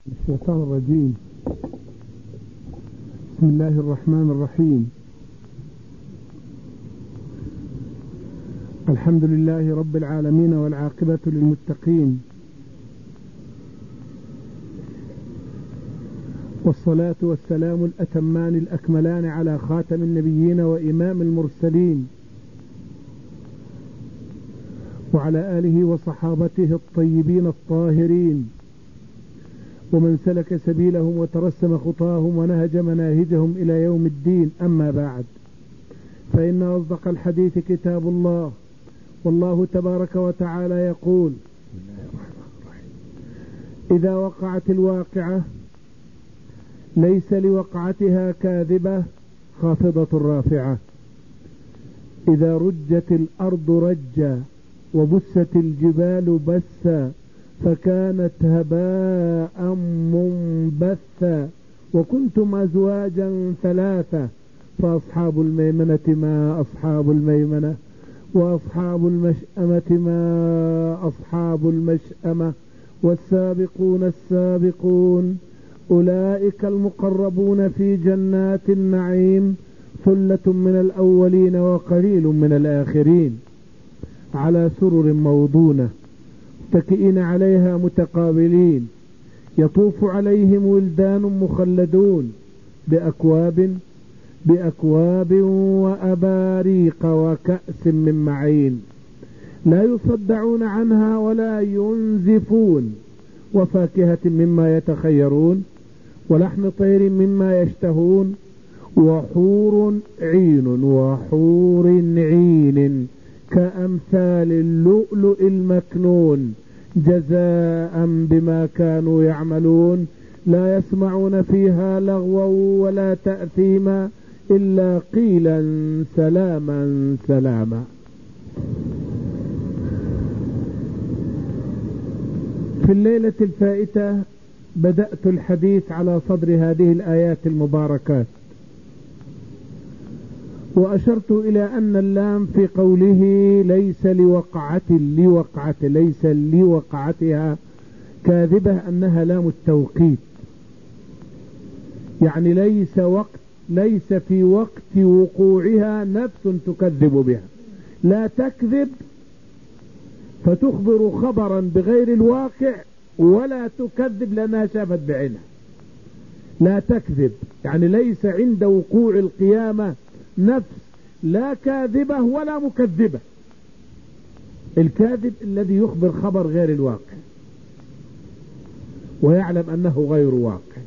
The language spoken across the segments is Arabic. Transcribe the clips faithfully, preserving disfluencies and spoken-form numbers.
الشيطان الرجيم. بسم الله الرحمن الرحيم. الحمد لله رب العالمين والعاقبة للمتقين، والصلاة والسلام الأتمان الأكملان على خاتم النبيين وإمام المرسلين، وعلى آله وصحابته الطيبين الطاهرين، ومن سلك سبيلهم وترسم خطاهم ونهج مناهجهم إلى يوم الدين. أما بعد، فإن أصدق الحديث كتاب الله، والله تبارك وتعالى يقول: إذا وقعت الواقعة ليس لوقعتها كاذبة خافضة رافعة، إذا رجت الأرض رجا وبست الجبال بسا فكانت هباء منبثا، وكنتم أزواجا ثلاثة فأصحاب الميمنة ما أصحاب الميمنة، وأصحاب المشأمة ما أصحاب المشأمة، والسابقون السابقون أولئك المقربون في جنات النعيم، ثلة من الأولين وقليل من الآخرين، على سرر موضونة متكئين عليها متقابلين، يطوف عليهم ولدان مخلدون بأكواب بأكواب وأباريق وكأس من معين، لا يصدعون عنها ولا ينزفون، وفاكهة مما يتخيرون، ولحم طير مما يشتهون، وحور عين وحور عين كأمثال اللؤلؤ المكنون جزاء بما كانوا يعملون، لا يسمعون فيها لغوا ولا تأثيما إلا قيلا سلاما سلاما. في الليلة الفائتة بدأت الحديث على صدر هذه الآيات المباركات، وأشرت إلى أن اللام في قوله ليس لوقعة لوقعة ليس لوقعتها كاذبة أنها لام التوقيت، يعني ليس وقت ليس في وقت وقوعها نفس تكذب بها، لا تكذب فتخبر خبرا بغير الواقع، ولا تكذب لأنها شافت بعينها. لا تكذب يعني ليس عند وقوع القيامة نفس لا كاذبة ولا مكذبة. الكاذب الذي يخبر خبر غير الواقع ويعلم أنه غير واقع،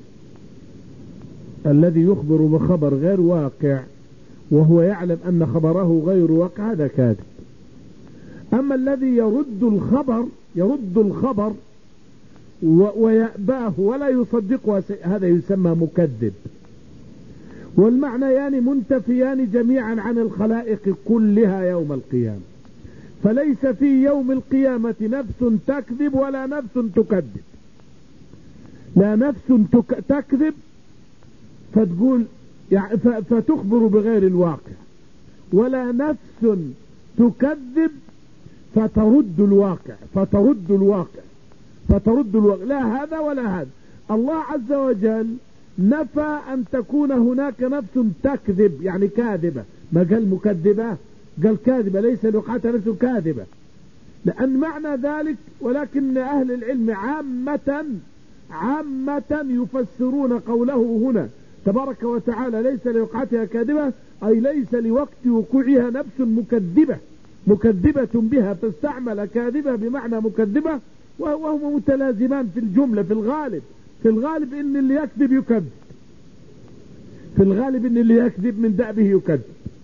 الذي يخبر بخبر غير واقع وهو يعلم أن خبره غير واقع هذا كاذب. أما الذي يرد الخبر يرد الخبر ويأباه ولا يصدقه هذا يسمى مكذب. والمعنيان منتفيان جميعا عن الخلائق كلها يوم القيامة، فليس في يوم القيامة نفس تكذب ولا نفس تكذب، لا نفس تكذب فتقول يعني فتخبر بغير الواقع، ولا نفس تكذب فترد الواقع فترد الواقع فترد الواقع لا هذا ولا هذا. الله عز وجل نفى أن تكون هناك نفس تكذب يعني كاذبة، ما قال مكذبة، قال كاذبة، ليس لوقعتها نفس كاذبة، لأن معنى ذلك. ولكن أهل العلم عامة عامة يفسرون قوله هنا تبارك وتعالى ليس لوقعتها كاذبة أي ليس لوقت وقوعها نفس مكذبة مكذبة بها، فاستعمل كاذبة بمعنى مكذبة، وهما متلازمان في الجملة. في الغالب في الغالب ان اللي يكذب يكذب في الغالب ان اللي يكذب من دأبه يكذب،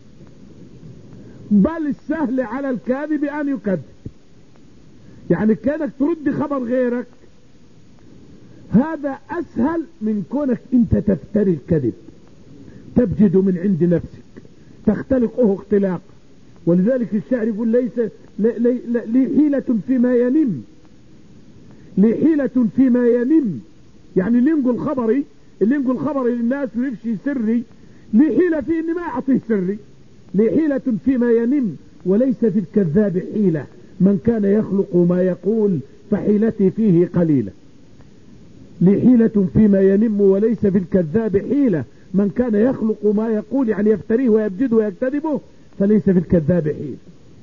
بل السهل على الكاذب ان يكذب. يعني كانك ترد خبر غيرك هذا اسهل من كونك انت تفتري الكذب، تبجد من عند نفسك تختلقه اختلاق. ولذلك الشاعر يقول ليس لي حيلة فيما ينم لي حيلة فيما ينم، يعني اللي ينقل خبري اللي ينقل خبري للناس ويفشي سري لي حيلة في اني ما اعطيه سري، لي حيلة فيما ينم وليس في الكذاب حيلة، من كان يخلق ما يقول فحيلتي فيه قليلة. لي حيلة فيما ينم وليس في الكذاب حيلة. من كان يخلق ما يقول يعني يفتريه ويبجده ويكتذبه فليس في الكذاب حيلة.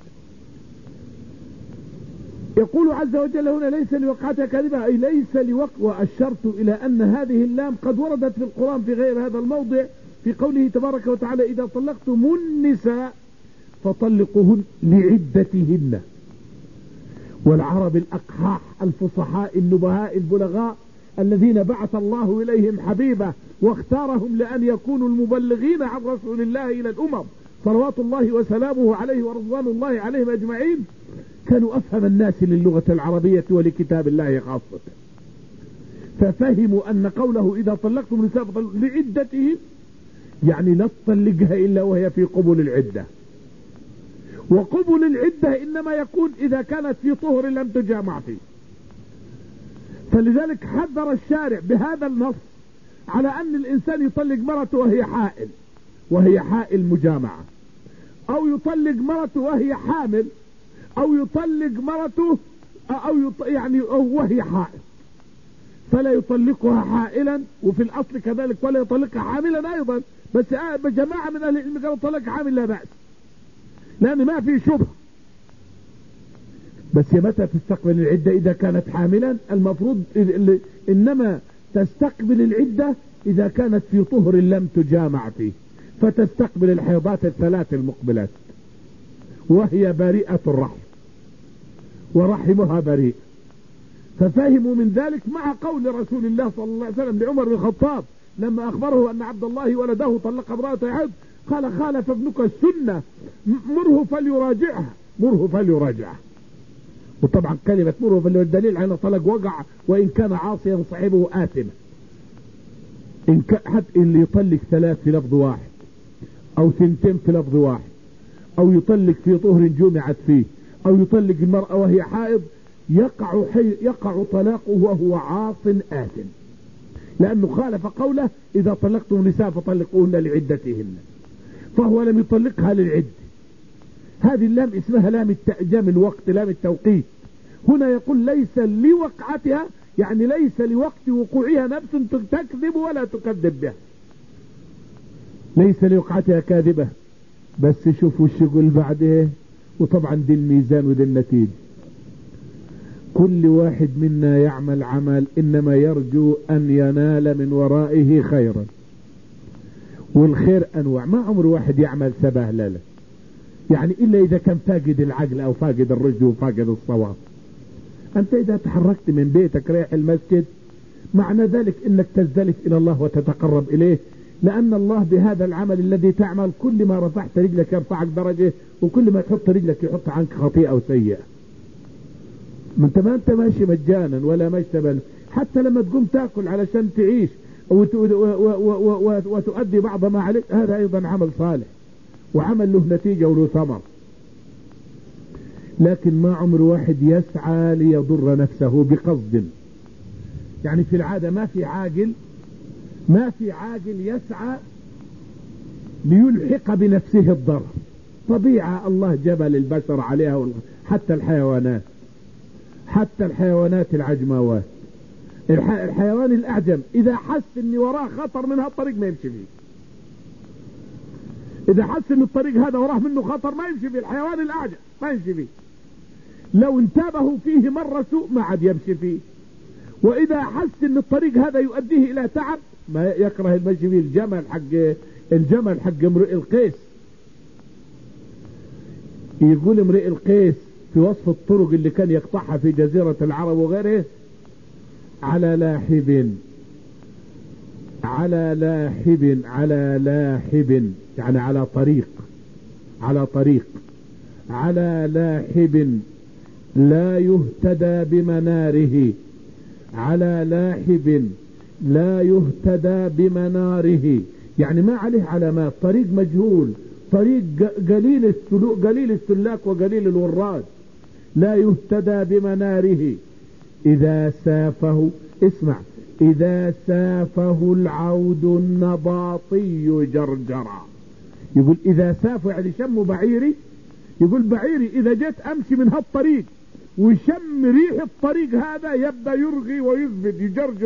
يقول عز وجل هنا ليس لوقعتها كاذبة، أي ليس لوقع. وأشرت إلى أن هذه اللام قد وردت في القرآن في غير هذا الموضع في قوله تبارك وتعالى إذا طلقتم النساء فطلقوهن لعدتهن. والعرب الأقحاح الفصحاء النبهاء البلغاء الذين بعث الله إليهم حبيبه واختارهم لأن يكونوا المبلغين عن رسول الله إلى الأمم صلوات الله وسلامه عليه ورضوان الله عليهم أجمعين، كانوا أفهم الناس للغة العربية ولكتاب الله خاصة، ففهموا أن قوله إذا طلقتم النساء لعدتهم يعني لا تطلقها إلا وهي في قبل العدة. وقبل العدة إنما يكون إذا كانت في طهر لم تجامع فيه. فلذلك حذر الشارع بهذا النص على أن الإنسان يطلق مرته وهي حائل وهي حائل مجامعة، أو يطلق مرته وهي حامل، أو يطلق مرته أو يط... يعني وهي حائل، فلا يطلقها حائلا، وفي الأصل كذلك ولا يطلقها حاملا أيضا. بس جماعة من أهل العلم قالوا طلق حامل لا بأس لأن ما في شبه. بس متى تستقبل العدة؟ إذا كانت حاملا المفروض إنما تستقبل العدة إذا كانت في طهر لم تجامع فيه، فتستقبل الحيضات الثلاث المقبلات وهي بريئة الرحم ورحمها بريء. ففهموا من ذلك مع قول رسول الله صلى الله عليه وسلم لعمر بن الخطاب لما أخبره أن عبد الله ولده طلق امرأته يحض قال خالف ابنك السنة مره فليراجعها مره فليراجعها. وطبعا كلمة مره فليراجعها دليل على طلق وقع وإن كان عاصيا صاحبه آثما. إن حتى اللي يطلق ثلاث في لفظ واحد أو ثنتين في لفظ واحد، أو يطلق في طهر جمعت فيه، أو يطلق المرأة وهي حائض، يقع حي يقع طلاقه وهو عاص آثم، لأنه خالف قوله إذا طلقتم النساء فطلقوهن لعدتهن، فهو لم يطلقها للعدة. هذه اللام اسمها لام التأجام الوقت، لام التوقيت. هنا يقول ليس لوقعتها يعني ليس لوقت وقوعها نفس تكذب ولا تكذب بها، ليس لوقعتها كاذبة. بس شوفوا وش يقول بعده، وطبعا دي الميزان ودي النتيجة. كل واحد منا يعمل عمل إنما يرجو أن ينال من ورائه خيرا، والخير أنواع. ما عمر واحد يعمل سبهللة يعني إلا إذا كان فاقد العقل أو فاقد الرشد وفاقد الصواب. أنت إذا تحركت من بيتك رايح المسجد معنى ذلك إنك تزدلف إلى الله وتتقرب إليه، لأن الله بهذا العمل الذي تعمل كل ما رفعت رجلك يرفعك درجة، وكل ما تحط رجلك يحط عنك خطيئة أو سيئة. ما انت ما انت ماشي مجانا ولا مجتبا. حتى لما تقوم تاكل علشان تعيش وتؤدي بعض ما عليك، هذا أيضا عمل صالح وعمل له نتيجة وله ثمر. لكن ما عمر واحد يسعى ليضر نفسه بقصد. يعني في العادة ما في عاقل ما في عاقل يسعى ليلحق بنفسه الضرر. طبيعة الله جبل البشر عليها، حتى الحيوانات حتى الحيوانات العجماوات. الحيوان الأعجم إذا حس إن وراه خطر من هالطريق ما يمشي فيه. إذا حس إن الطريق هذا وراه منه خطر ما يمشي فيه. الحيوان الأعجم ما يمشي فيه. لو انتابه فيه مرة سوء ما عاد يمشي فيه. وإذا حس إن الطريق هذا يؤديه إلى تعب ما يكره المشي فيه. الجمل حق الجمل حق امرئ القيس، يقول امرئ القيس في وصف الطرق اللي كان يقطعها في جزيرة العرب وغيره: على لاحب على لاحب على لاحب يعني على طريق على طريق على لاحب لا يهتدى بمناره على لاحب لا يهتدى بمناره، يعني ما عليه علامات، طريق مجهول، طريق قليل السلوك قليل السلاك وقليل الوراد، لا يهتدى بمناره. إذا سافه اسمع إذا سافه العود النباطي جرجرا. يقول إذا سافه يعني شم بعيري، يقول بعيري إذا جيت أمشي من هالطريق وشم ريح الطريق هذا يبدأ يرغي ويزبد يجرجر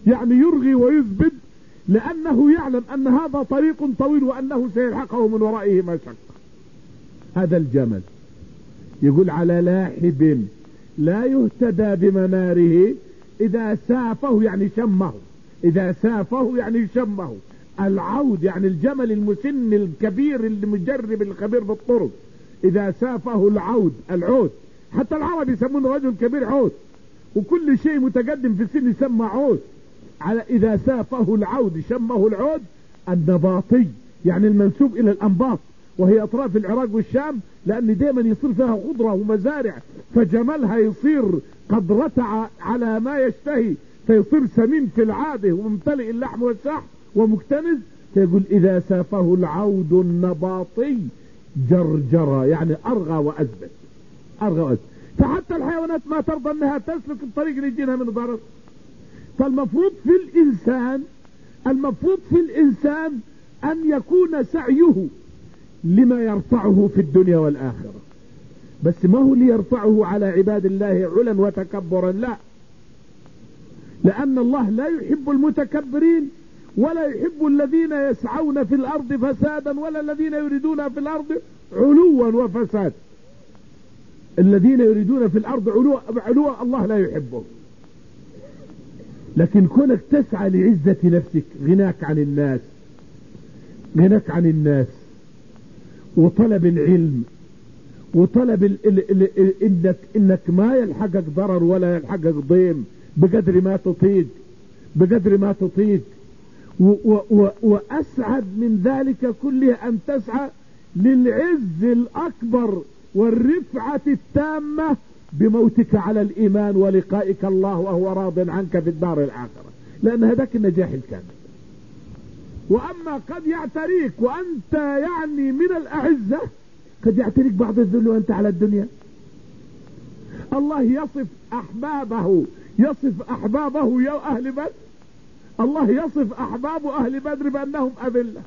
يعني يرغي ويثبت، لأنه يعلم أن هذا طريق طويل وأنه سيلحقه من ورائه مشقة. هذا الجمل يقول على لاحب لا يهتدى بمناره إذا سافه يعني شمه، إذا سافه يعني شمه. العود يعني الجمل المسن الكبير المجرب الخبير بالطرق، إذا سافه العود، العود حتى العرب يسمون رجل كبير عود، وكل شيء متقدم في السن يسمى عود. على إذا سافه العود شمه العود. النباطي يعني المنسوب إلى الأنباط، وهي أطراف العراق والشام، لأن دائما يصير فيها خضرة ومزارع، فجملها يصير قد رتع على ما يشتهي، فيصير سمين في العاده وممتلئ اللحم والسحر ومكتنز. فيقول إذا سافه العود النباطي جرجرة يعني أرغى وأثبت، أرغى وأثبت. فحتى الحيوانات ما ترضى أنها تسلك الطريق اللي يجينها من ضرر. فالمفروض في الإنسان المفروض في الإنسان أن يكون سعيه لما يرفعه في الدنيا والآخرة، بس ما هو ليرفعه على عباد الله علا وتكبرا، لا، لأن الله لا يحب المتكبرين ولا يحب الذين يسعون في الأرض فسادا ولا الذين يريدون في الأرض علوا وفساد. الذين يريدون في الأرض علوا, علوا الله لا يحبه. لكن كونك تسعى لعزة نفسك، غناك عن الناس، غناك عن الناس وطلب العلم وطلب ال ال ال ال انك انك ما يلحقك ضرر ولا يلحقك ضيم بقدر ما تطيق، بقدر ما تطيق. و و و واسعد من ذلك كله ان تسعى للعز الاكبر والرفعة التامة بموتك على الايمان ولقائك الله وهو راض عنك في الدار الاخرة، لان هذاك النجاح الكامل. واما قد يعتريك وانت يعني من الاعزة، قد يعتريك بعض الذل وانت على الدنيا. الله يصف احبابه يصف احبابه يا اهل بدر، الله يصف احباب اهل بدر بانهم اذلة،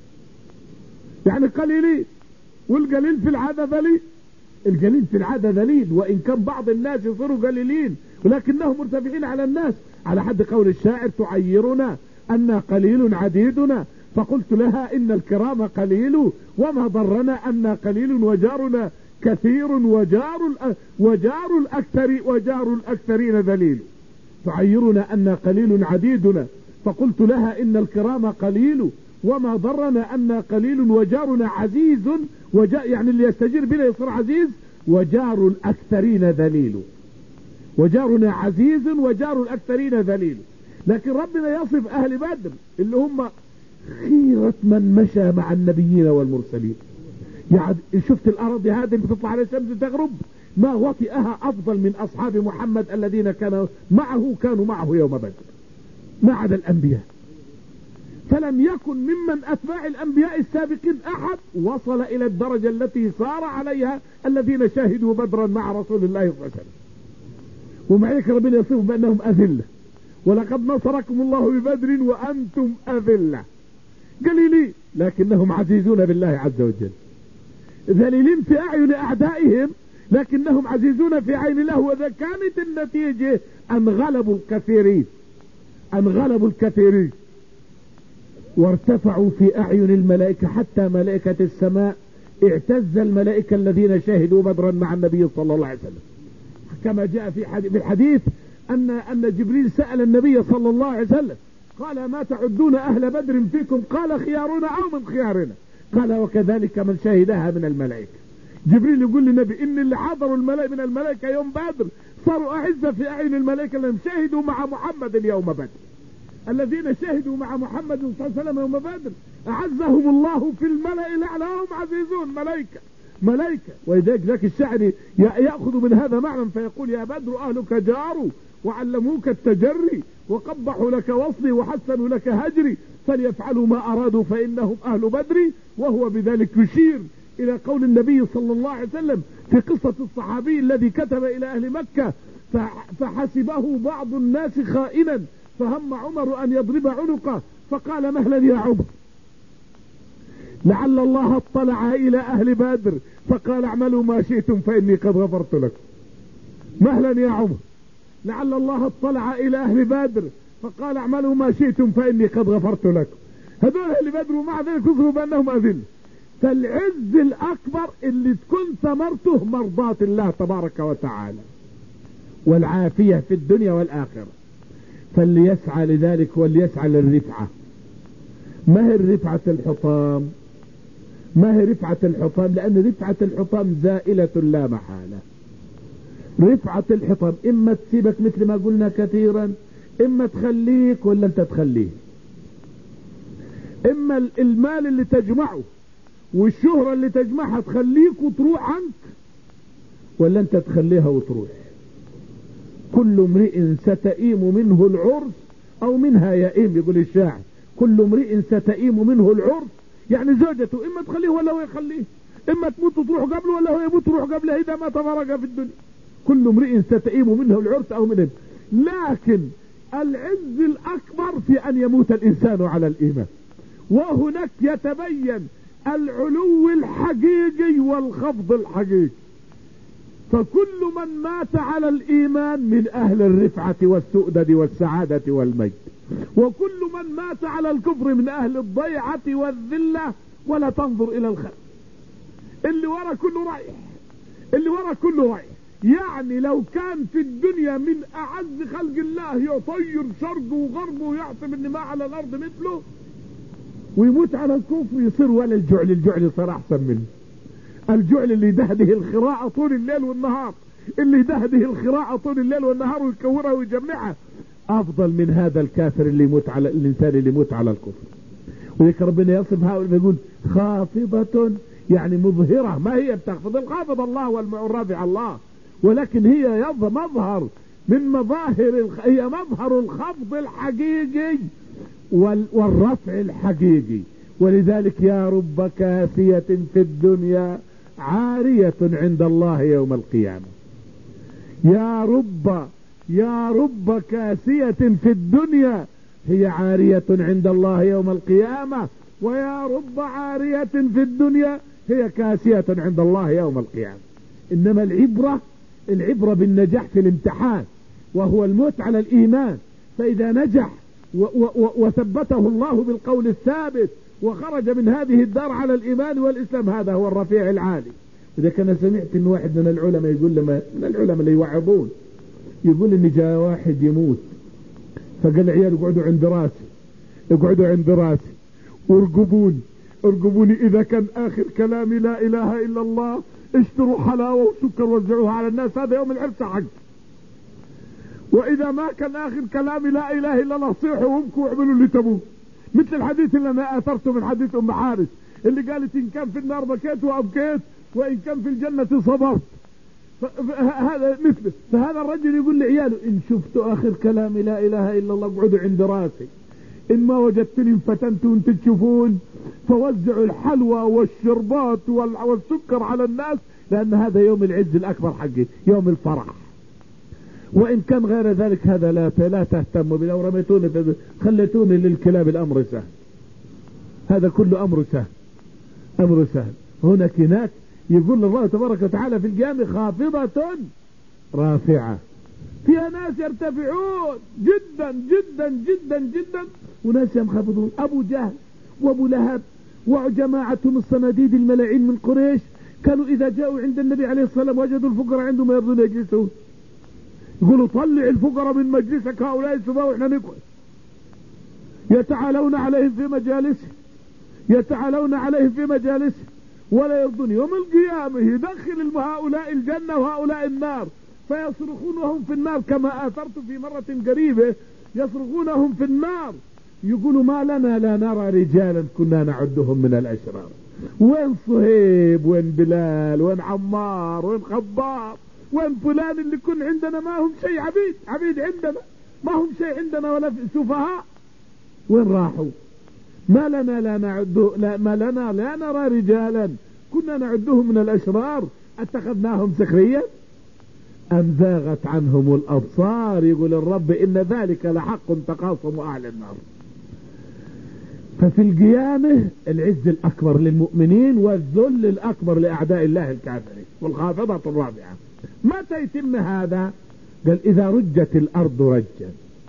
يعني قليلين، والقليل في العادة ذليل. القليل في العادة ذليل، وان كان بعض الناس يصيروا قليلين ولكنهم مرتفعين على الناس، على حد قول الشاعر تعيرنا أن قليل عديدنا، فقلت لها إن الكرام قليل وما ضرنا أن قليل وجارنا كثير وجار وجار الأكثر وجار الأكثرين ذليل. تعيرنا أن قليل عديدنا، فقلت لها إن الكرام قليل وما ضرنا أن قليل وجارنا عزيز، وجاء يعني اللي يستجير بنا يصير عزيز، وجار الأكثرين ذليل. وجارنا عزيز وجار الأكثرين ذليل. لكن ربنا يصف أهل بدر اللي هم خيرة من مشى مع النبيين والمرسلين. يعني شفت الأراضي هذه اللي بتطلع على الشمس تغرب، ما وطئها أفضل من أصحاب محمد الذين كانوا معه كانوا معه يوم بدر، ما عدا الأنبياء. فلم يكن ممن أتباع الأنبياء السابقين أحد وصل إلى الدرجة التي صار عليها الذين شاهدوا بدرا مع رسول الله صلى الله عليه وسلم. ومع ذلك ربنا يصفهم بأنهم أذلة، ولقد نصركم الله ببدر وأنتم أذلة، قليلين لكنهم عزيزون بالله عز وجل، ذليلين في أعين أعدائهم لكنهم عزيزون في عين الله. وإذا كانت النتيجة أن غلبوا الكثيرين أن غلبوا الكثيرين وارتفعوا في أعين الملائكة، حتى ملائكة السماء اعتز الملائكة الذين شاهدوا بدرا مع النبي صلى الله عليه وسلم، كما جاء في الحديث أن أن جبريل سأل النبي صلى الله عليه وسلم قال ما تعدون أهل بدر فيكم؟ قال خيارنا أو من خيارنا، قال وكذلك من شهدها من الملائكة. جبريل يقول للنبي إن اللي حضروا الملائكة من الملائكة يوم بدر صاروا أعزة في أعين الملائكة لأنهم شهدوا مع محمد اليوم بدر. الذين شهدوا مع محمد صلى الله عليه وسلم يوم بدر أعزهم الله في الملأ الأعلى وهم عزيزون ملائكة ملائكة. ولذلك ذاك الشاعر يأخذ من هذا معنى فيقول يا بدر أهلك جاروا وعلموك التجري وقبحوا لك وصلي وحسنوا لك هجري، فليفعلوا ما أرادوا فإنهم أهل بدر. وهو بذلك يشير إلى قول النبي صلى الله عليه وسلم في قصة الصحابي الذي كتب إلى أهل مكة فحسبه بعض الناس خائنا، فهم عمر أن يضرب عنقه فقال مهلا يا عمر لعل الله اطلع إلى أهل بدر فقال اعملوا ما شئتم فإني قد غفرت لكم. مهلا يا عمر لعل الله اطلع إلى أهل بدر فقال اعملوا ما شئتم فإني قد غفرت لكم. هذول اللي بدروا مع ذلك كفروا بأنهم أذل. فالعز الأكبر اللي تكون ثمرته مرضاة الله تبارك وتعالى والعافية في الدنيا والآخرة. فاللي يسعى لذلك واللي يسعى للرفعة. ما هي رفعة الحطام؟ ما هي رفعة الحطام؟ لأن رفعة الحطام زائلة لا محالة. رفعة الحطام إما تسيبك مثل ما قلنا كثيرا، إما تخليك ولا أنت تخليه. إما المال اللي تجمعه والشهرة اللي تجمعها تخليك وتروح عنك، ولا أنت تخليها وتروح. كل امرئ ستئيم منه العرس أو منها يئيم، يقول الشاعر. كل امرئ ستئيم منه العرس، يعني زوجته إما تخليه ولا هو يخليه، إما تموت وتروح قبله ولا هو يموت وتروح قبله، إذا ما تفرق في الدنيا. كل امرئ ستئيم منه العرس أو منه. لكن العز الأكبر في أن يموت الإنسان على الإيمان، وهناك يتبين العلو الحقيقي والخفض الحقيقي. فكل من مات على الإيمان من أهل الرفعة والسؤدد والسعادة والمجد، وكل من مات على الكفر من أهل الضيعة والذلة. ولا تنظر إلى الخلق، اللي ورا كله رايح، اللي ورا كله رايح. يعني لو كان في الدنيا من أعز خلق الله يطير شرقه وغربه ويحسب ان ما على الأرض مثله، ويموت على الكفر يصير ولا الجعل. الجعل يصير أحسن منه. الجعل اللي دهده الخراعة طول الليل والنهار، اللي دهده الخراعة طول الليل والنهار ويكورها ويجمعها، أفضل من هذا الكافر اللي يموت على الإنسان اللي يموت على الكفر. وذلك ربنا يصف هؤلاء يقول خافضة، يعني مظهرة. ما هي بتخفض؟ الخافض الله والرافع الله، ولكن هي مظهر من مظاهر، هي مظهر الخفض الحقيقي والرفع الحقيقي. ولذلك يا رب كاسية في الدنيا عارية عند الله يوم القيامة. يا رب يا رب كاسية في الدنيا هي عارية عند الله يوم القيامة، ويا رب عارية في الدنيا هي كاسية عند الله يوم القيامة. إنما العبرة العبرة بالنجاح في الامتحان، وهو الموت على الإيمان. فإذا نجح وثبته الله بالقول الثابت وخرج من هذه الدار على الإيمان والإسلام، هذا هو الرفيع العالي. إذا كان سمعت إن واحد من العلماء يقول لما من العلماء اللي يوعظون يقول إن جاء واحد يموت، فقال العيال اقعدوا عند راسي، اقعدوا عند راسي وارقبوني ارقبوني إذا كان آخر كلامي لا إله إلا الله اشتروا حلاوة وسكر وزعوها على الناس، هذا يوم العرس حق. وإذا ما كان آخر كلامي لا إله إلا الله صيحوا وابكوا واعملوا اللي تبوه. مثل الحديث اللي أنا أثرته من حديث أم حارث اللي قالت إن كان في النار بكيت وأبكيت وإن كان في الجنة صبرت. هذا مثله. فهذا الرجل يقول لعياله إن شفتوا آخر كلامي لا إله إلا الله اقعدوا عند راسي، إن ما وجدتني انفتنتوا وانتم تشوفون فوزعوا الحلوى والشربات والسكر على الناس، لأن هذا يوم العز الأكبر حقي، يوم الفرح. وإن كان غير ذلك هذا لا لا تهتموا بي، لو رميتوني خليتوني للكلاب الأمر سهل. هذا كله أمر سهل، أمر سهل. هناك هناك يقول الله تبارك وتعالى في القيامة خافضة رافعة، فيها ناس يرتفعون جدا جدا جدا جدا وناس ينخفضون. أبو جهل وأبو لهب وجماعتهم الصناديد الملاعين من قريش كانوا إذا جاءوا عند النبي عليه الصلاة والسلام وجدوا الفقراء عندهم يرضون يجلسون، يقولوا طلع الفقراء من مجلسك هؤلاء السباة وإحنا نقعد. يتعالون عليهم في مجالسه يتعالون عليهم في مجالسه ولا يرضون. يوم القيامة يدخل هؤلاء الجنة وهؤلاء النار، فيصرخون وهم في النار كما آثرت في مرة قريبة، يصرخونهم في النار يقولوا ما لنا لا نرى رجالا كنا نعدهم من الأشرار. وين صهيب وين بلال وين عمار وين خباب وين فلان اللي كن عندنا ما هم شيء، عبيد عبيد عندنا ما هم شيء عندنا ولا سفهاء، وين راحوا؟ ما لنا لا نعد لا ما لنا لا نرى رجالا كنا نعدهم من الأشرار اتخذناهم سخريا أم زاغت عنهم الأبصار. يقول الرب إن ذلك لحق تقاسم أهل النار. ففي القيامة العز الأكبر للمؤمنين والذل الأكبر لأعداء الله الكافرين والخافضة الرابعة. متى يتم هذا؟ قال إذا رجت الأرض رجا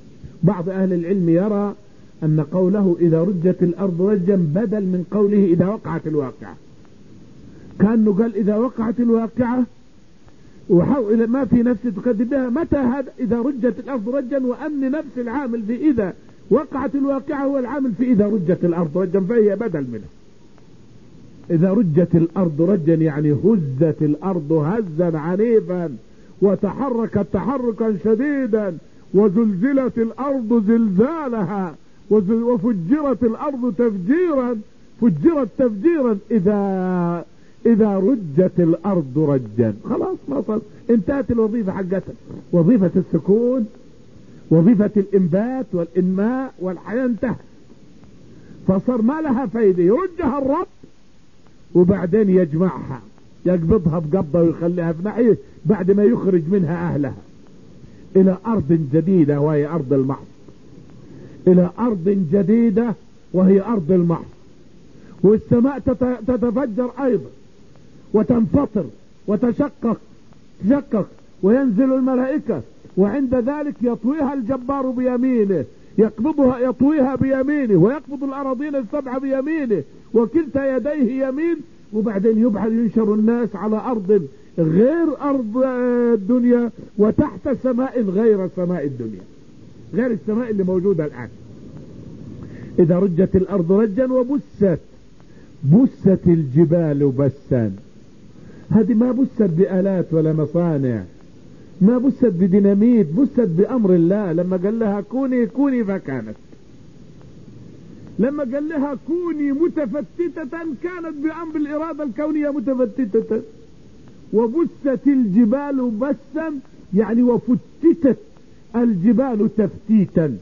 بعض أهل العلم يرى أن قوله إذا رجت الأرض رجا بدل من قوله إذا وقعت الواقعة، كأنه قال إذا وقعت الواقعة وحاول ما في نفس تقدمها متى هذا إذا رجت الأرض رجا، وأن نفس العامل في إذا وقعت الواقعة هو العامل في إذا رجت الأرض رجا، فهي بدل منه. إذا رجت الأرض رجا يعني هزت الأرض هزا عنيفا وتحركت تحركا شديدا وزلزلت الأرض زلزالها وفجرت الأرض تفجيرا فجرت تفجيرا. إذا إذا رجت الأرض رجا خلاص ما صار، انتهت الوظيفة حقتها، وظيفة السكون وظيفة الإنبات والإنماء والحياة انتهت، فصار ما لها فايدة. يرجها الرب وبعدين يجمعها يقبضها بقبضة ويخليها في ناحية بعد ما يخرج منها أهلها إلى أرض جديدة وهي أرض المحص، إلى أرض جديدة وهي أرض المحص. والسماء تتفجر أيضا وتنفطر وتشقق تشقق وينزل الملائكة، وعند ذلك يطويها الجبار بيمينه، يقبضها يطويها بيمينه، ويقبض الأراضين السبع بيمينه وكلتا يديه يمين. وبعدين يبعث ينشر الناس على أرض غير أرض الدنيا وتحت سماء غير سماء الدنيا، غير السماء اللي موجودة الآن. إذا رجت الأرض رجا وبست بست الجبال بسا. هذه ما بست بآلات ولا مصانع، ما بست بديناميت، بست بأمر الله. لما قال لها كوني كوني فكانت، لما قال لها كوني متفتتة كانت بأمر الإرادة الكونية متفتتة. وبست الجبال بسا يعني وفتتت الجبال تفتيتا،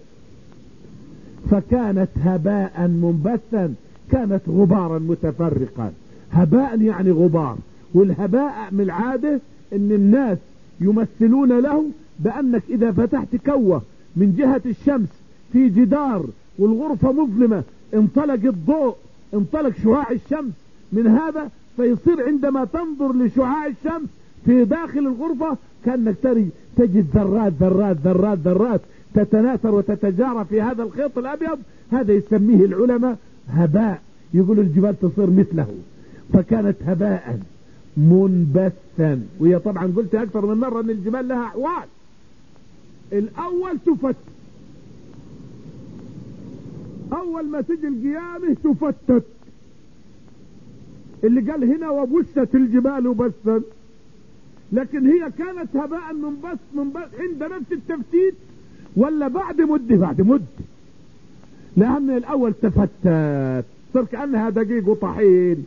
فكانت هباء منبثا، كانت غبارا متفرقا. هباء يعني غبار، والهباء من العادة ان الناس يمثلون له بأنك إذا فتحت كوة من جهة الشمس في جدار والغرفة مظلمة انطلق الضوء انطلق شعاع الشمس من هذا، فيصير عندما تنظر لشعاع الشمس في داخل الغرفة كأنك تجد ذرات ذرات ذرات ذرات تتناثر وتتجارى في هذا الخيط الأبيض. هذا يسميه العلماء هباء، يقول الجبال تصير مثله. فكانت هباء منبثا. وهي طبعا قلت أكثر من مرة أن الجبال لها أحوال. الأول تفتت، أول ما تجي القيامة تفتت، اللي قال هنا وبست الجبال بسا. لكن هي كانت هباء منبث منبث عند نفس التفتيت ولا بعد مدة؟ بعد مدة، لأن الأول تفتت صار كأنها دقيق وطحين،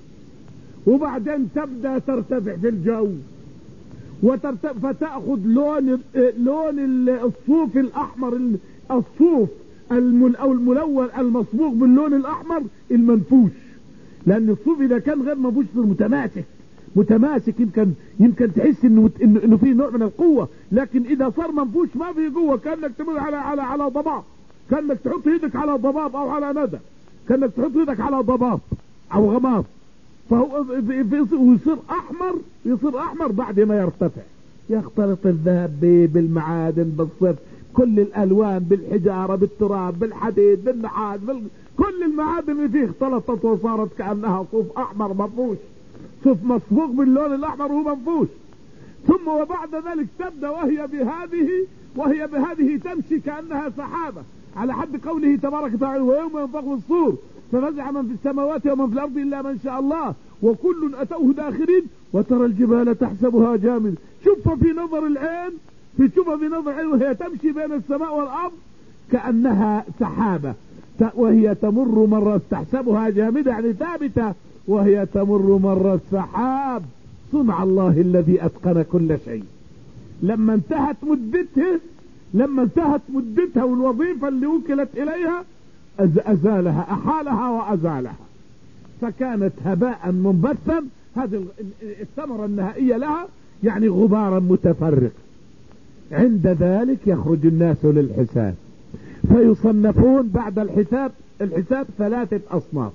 وبعدين تبدأ ترتفع في الجو وترتفع فتأخذ لون لون الصوف الأحمر، الصوف أو الملون المصبوغ باللون الأحمر المنفوش. لأن الصوف إذا كان غير منفوش يصير متماسك متماسك يمكن يمكن تحس إنه إنه, إنه فيه نوع من القوة. لكن إذا صار منفوش ما فيه قوة، كأنك تمر على على على ضباب، كأنك تحط يدك على ضباب أو على ندى، كأنك تحط يدك على ضباب أو غماض، فهو ويصير أحمر يصير أحمر بعد ما يرتفع. يختلط الذهب بالمعادن بالصفر، كل الألوان، بالحجارة بالتراب بالحديد بالنحاس بال... كل المعادن اللي فيه اختلطت وصارت كأنها صوف أحمر منفوش، صوف مصبوغ باللون الأحمر وهو منفوش. ثم وبعد ذلك تبدأ وهي بهذه وهي بهذه تمشي كأنها سحابة، على حد قوله تبارك وتعالى ويوم ينفخ في الصور ففزع من في السماوات ومن في الأرض إلا من شاء الله وكل أتوه داخرين وترى الجبال تحسبها جامد. شوفها في نظر العين في شوفها في نظر العين وهي تمشي بين السماء والأرض كأنها سحابة، وهي تمر مرة تحسبها جامدة يعني ثابتة وهي تمر مرة السحاب. صنع الله الذي أتقن كل شيء. لما انتهت مدتها لما انتهت مدتها والوظيفة اللي وكلت إليها أزالها أحالها وأزالها، فكانت هباء منبثا. هذه الثمرة النهائية لها يعني غبارا متفرق. عند ذلك يخرج الناس للحساب فيصنفون بعد الحساب الحساب ثلاثة أصناف: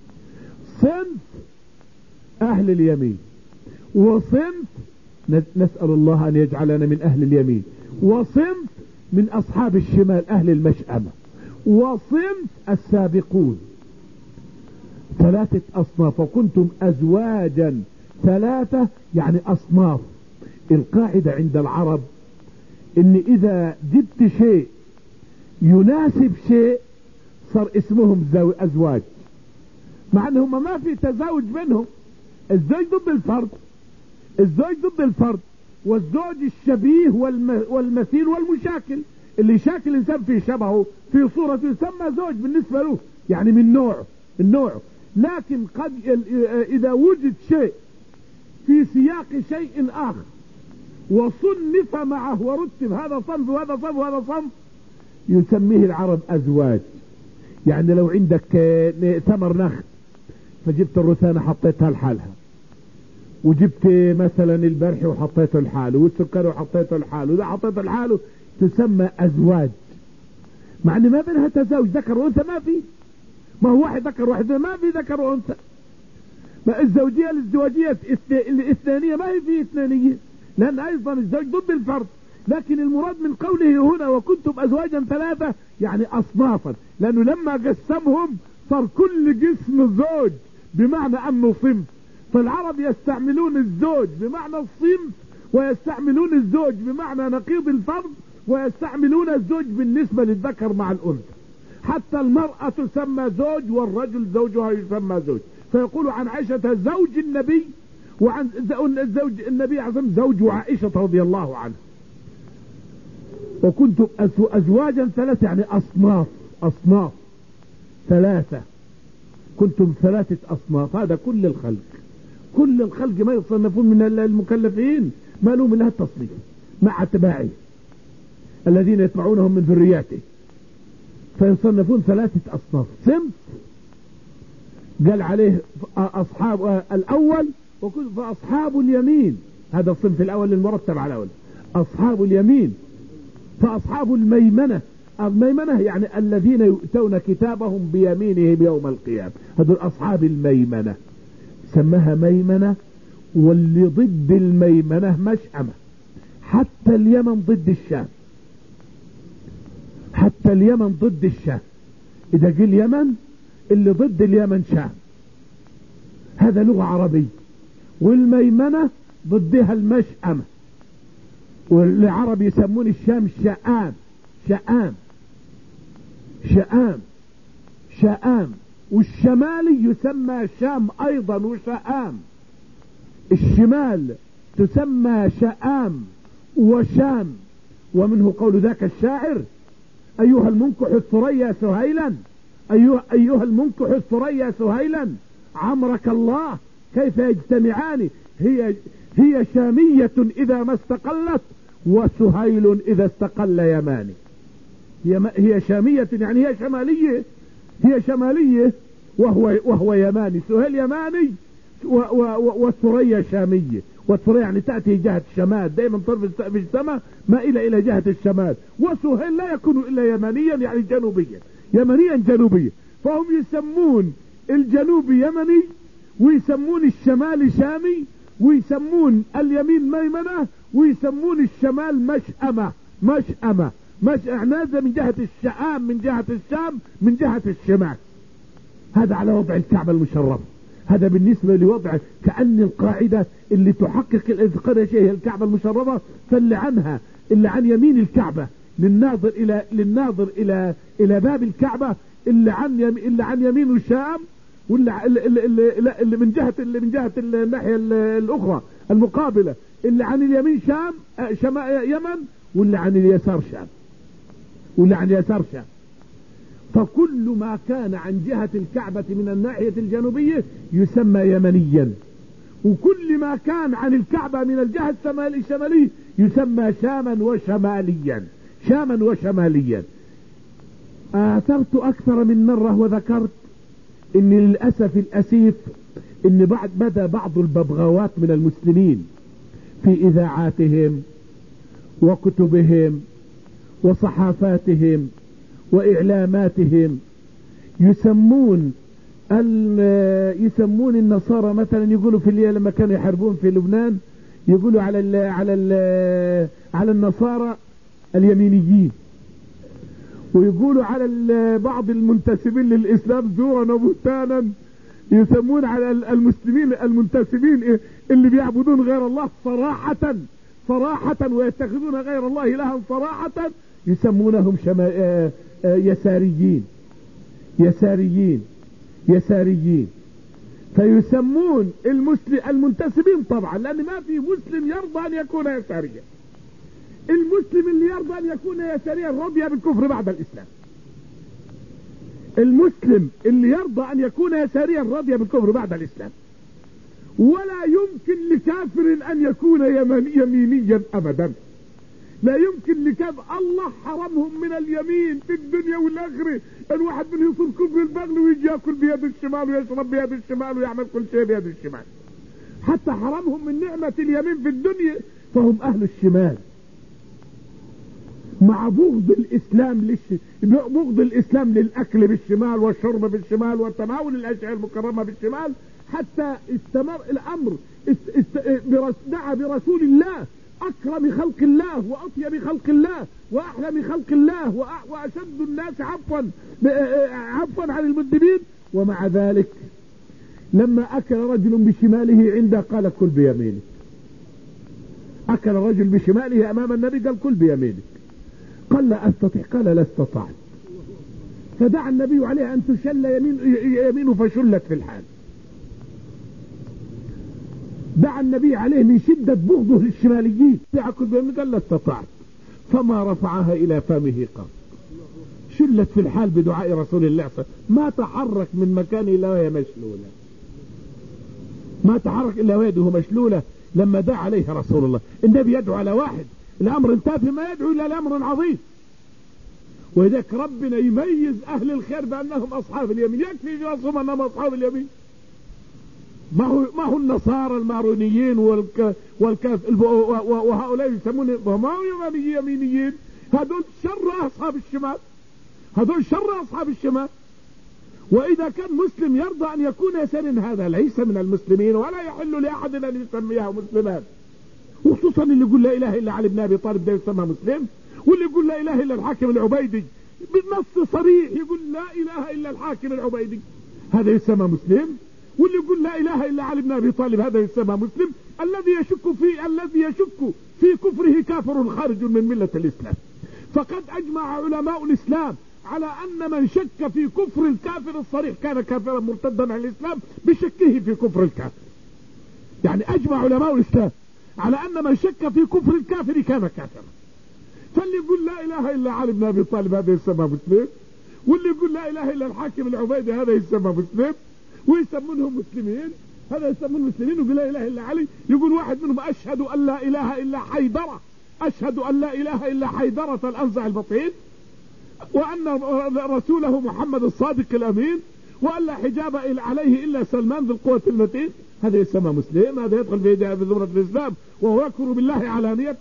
صنف أهل اليمين، وصنف نسأل الله أن يجعلنا من أهل اليمين، وصنف من أصحاب الشمال أهل المشأمة، وصنف السابقون. ثلاثة أصناف. وكنتم أزواجا ثلاثة يعني أصناف. القاعدة عند العرب إن إذا جبت شيء يناسب شيء صار اسمهم أزواج، مع أنهم ما في تزاوج بينهم. الزوج ضد الفرد، الزوج ضد الفرد، والزوج الشبيه والم... والمثيل والمشاكل. اللي يشاكل الإنسان في شبهه في صورته يسمى زوج بالنسبة له، يعني من نوعه النوع. لكن قد إذا وجد شيء في سياق شيء آخر وصنف معه ورتب هذا صنف وهذا صنف وهذا صنف يسميه العرب أزواج. يعني لو عندك ثمر نخل فجبت الرثانة حطيتها لحالها، وجبت مثلا البرح وحطيته لحاله، والسكر وحطيته لحاله، وإذا حطيته لحاله تسمى أزواج، مع ان ما بينها تزاوج ذكر وانثى. ما في، ما هو واحد ذكر واحد، ما في ذكر وانثى. ما الزوجية الازدواجية الاثنانية ما هي في اثنانية، لأن أيضا الزوج ضد الفرد. لكن المراد من قوله هنا وكنتم أزواجا ثلاثة يعني أصنافا، لأنه لما قسمهم صار كل جسم زوج بمعنى أنه صنف. فالعرب يستعملون الزوج بمعنى الصنف، ويستعملون الزوج بمعنى نقيض الفرد، ويستعملون الزوج بالنسبة للذكر مع الأنثى. حتى المرأة تسمى زوج والرجل زوجها يسمى زوج. فيقول عن عائشة زوج النبي، وعن زوج النبي عظم زوج عائشة رضي الله عنها. وكنتم أزواجا ثلاثة يعني أصناف، أصناف ثلاثة. كنتم ثلاثة أصناف. هذا كل الخلق، كل الخلق ما يصنفون من المكلفين، ما لهم إلا التصنيف مع اتباعه الذين يتبعونهم من ذرياته، فيصنفون ثلاثة أصناف. صنف قال عليه أصحاب الأول وكنت فأصحاب اليمين، هذا الصنف الأول المرتب على الأول. أصحاب اليمين فأصحاب الميمنة، الميمنة يعني الذين يؤتون كتابهم بيمينهم يوم القيامة، هذول أصحاب الميمنة، سماها ميمنة. واللي ضد الميمنة مشأمة. حتى اليمن ضد الشام، حتى اليمن ضد الشام. إذا قل اليمن اللي ضد اليمن شام، هذا لغة عربية. والميمنة ضدها المشأمة، والعرب يسمون الشام شآم، شآم شآم شآم. والشمالي يسمى شام أيضا وشآم. الشمال تسمى شآم وشام. ومنه قول ذاك الشاعر أيها المنكح الثريا سهيلا، أيها, أيها المنكح الثريا سهيلا عمرك الله كيف يجتمعان، هي هي شامية إذا ما استقلت وسهيل إذا استقل يماني. هي, هي شامية يعني هي شمالية، هي شمالية وهو, وهو يماني. سهيل يماني والثريا شامية. والثريا يعني تأتي جهة الشمال، دائما طرف في السماء مائلة إلى جهة الشمال. وسهيل لا يكون إلا يمانيا يعني جنوبيا، يمنيا جنوبيا. فهم يسمون الجنوب يمني، ويسمون الشمال شامي، ويسمون اليمين ميمنة، ويسمون الشمال مشأمة. مشأمة مشأمة من جهة الشام، من جهة الشام، من جهة الشمال. هذا على وضع الكعبة المشرفة. هذا بالنسبة لوضع كأن القاعدة اللي تحقق الإذقار شيء هي الكعبة المشرفة. فاللي عنها اللي عن يمين الكعبة للناظر إلى للناظر إلى إلى باب الكعبة، اللي عن يم اللي عن يمين الشام، واللي اللي, اللي, اللي من جهة اللي من جهة الناحية الأخرى المقابلة اللي عن اليمين شام شمال يمن، واللي عن اليسار شام، واللي عن اليسار شام. فكل ما كان عن جهة الكعبة من الناحية الجنوبية يسمى يمنيا، وكل ما كان عن الكعبة من الجهة الشمالية يسمى شاما وشماليا، شاما وشماليا. آثرت أكثر من مرة وذكرت إن للأسف الأسيف إن بعد بدأ بعض الببغاوات من المسلمين في إذاعاتهم وكتبهم وصحافاتهم وإعلاماتهم يسمون يسمون النصارى مثلا، يقولوا في الليل لما كانوا يحاربون في لبنان يقولوا على ال على ال على النصارى اليمينيين، ويقولوا على بعض المنتسبين للإسلام زورا وبهتانا، يسمون على المسلمين المنتسبين اللي بيعبدون غير الله صراحة صراحة ويتخذون غير الله إلها صراحة، يسمونهم شما... يساريين يساريين يساريين فيسمون المسلم المنتسبين طبعا، لأن ما في مسلم يرضى أن يكون يساريا. المسلم اللي يرضى أن يكون يساريا رضي بالكفر بعد الإسلام. المسلم اللي يرضى أن يكون يساريا رضي بالكفر بعد الإسلام. ولا يمكن لكافر أن يكون يمينيا أبدا، لا يمكن لكافر. الله حرمهم من اليمين في الدنيا والآخرة. الواحد منهم يصير كفر البغل ويجي يأكل بيد الشمال ويشرب بيد الشمال ويعمل كل شيء بيد الشمال، حتى حرمهم من نعمة اليمين في الدنيا، فهم أهل الشمال مع بغض الإسلام للش... بغض الإسلام للأكل بالشمال والشرب بالشمال وتناول الأشياء المكرمة بالشمال، حتى استمر الأمر است... است... برس... دعا برسول الله أكرم خلق الله وأطيب خلق الله وأحلم خلق الله وأ... وأشد الناس عفوا ب... عفوا عن المذنبين، ومع ذلك لما أكل رجل بشماله عنده قال كل بيمينك. أكل رجل بشماله أمام النبي قال كل بيمينك، قال لا أستطيع، قال لا استطعت، فدعا النبي عليه أن تشل يمين يمينه فشلت في الحال. دعا النبي عليه من شدة بغضه للشماليين، دعا كل بيمينه قال لا استطعت، فما رفعها إلى فمه قط، شلت في الحال بدعاء رسول الله، ما تحرك من مكانه إلا وهي مشلولة، ما تحرك إلا ويده مشلولة لما دعا عليه رسول الله. النبي يدعو على واحد الأمر انتهى، فيما يدعو إلى الأمر عظيم. وإذاك ربنا يميز أهل الخير بأنهم أصحاب اليمين، يكفي جلسهم أنهم أصحاب اليمين. ما هو ما هو النصارى المارونيين والك والكاف وهؤلاء يسمون ما هو يمينيين، هذول شر أصحاب الشمال، هذول شر أصحاب الشمال. وإذا كان مسلم يرضى أن يكون يسارا هذا ليس من المسلمين، ولا يحل لأحد أن يسميه مسلمان، وخصوصا اللي يقول لا إله إلا علي بن أبي طالب ده يسمى مسلم، واللي يقول لا إله إلا الحاكم العبيدي بالنص صريح يقول لا إله إلا الحاكم العبيدي هذا يسمى مسلم، واللي يقول لا إله إلا علي بن أبي طالب هذا يسمى مسلم. الذي يشك في الذي يشك في كفره كافر خارج من ملة الإسلام. فقد أجمع علماء الإسلام على أن من شك في كفر الكافر الصريح كان كافرا مرتدا عن الإسلام بشكه في كفر الكافر. يعني أجمع علماء الإسلام على أن من شك في كفر الكافر كان كافرا. فاللي يقول لا إله إلا علي بن أبي طالب هذا يسمى مسلم، واللي يقول لا إله إلا الحاكم العبيدي هذا يسمى مسلم، ويسمونهم مسلمين، هذا يسمون مسلمين. ويقول لا إله إلا علي، يقول واحد منهم أشهد أن لا إله إلا حيدرة، أشهد أن لا إله إلا حيدرة الأنزع البطيء، وأن رسوله محمد الصادق الأمين، وأن لا حجاب عليه إلا سلمان ذي القوة المتين، هذا يسمى مسلم، هذا يدخل في زمرة الإسلام وهو يكفر بالله علانية.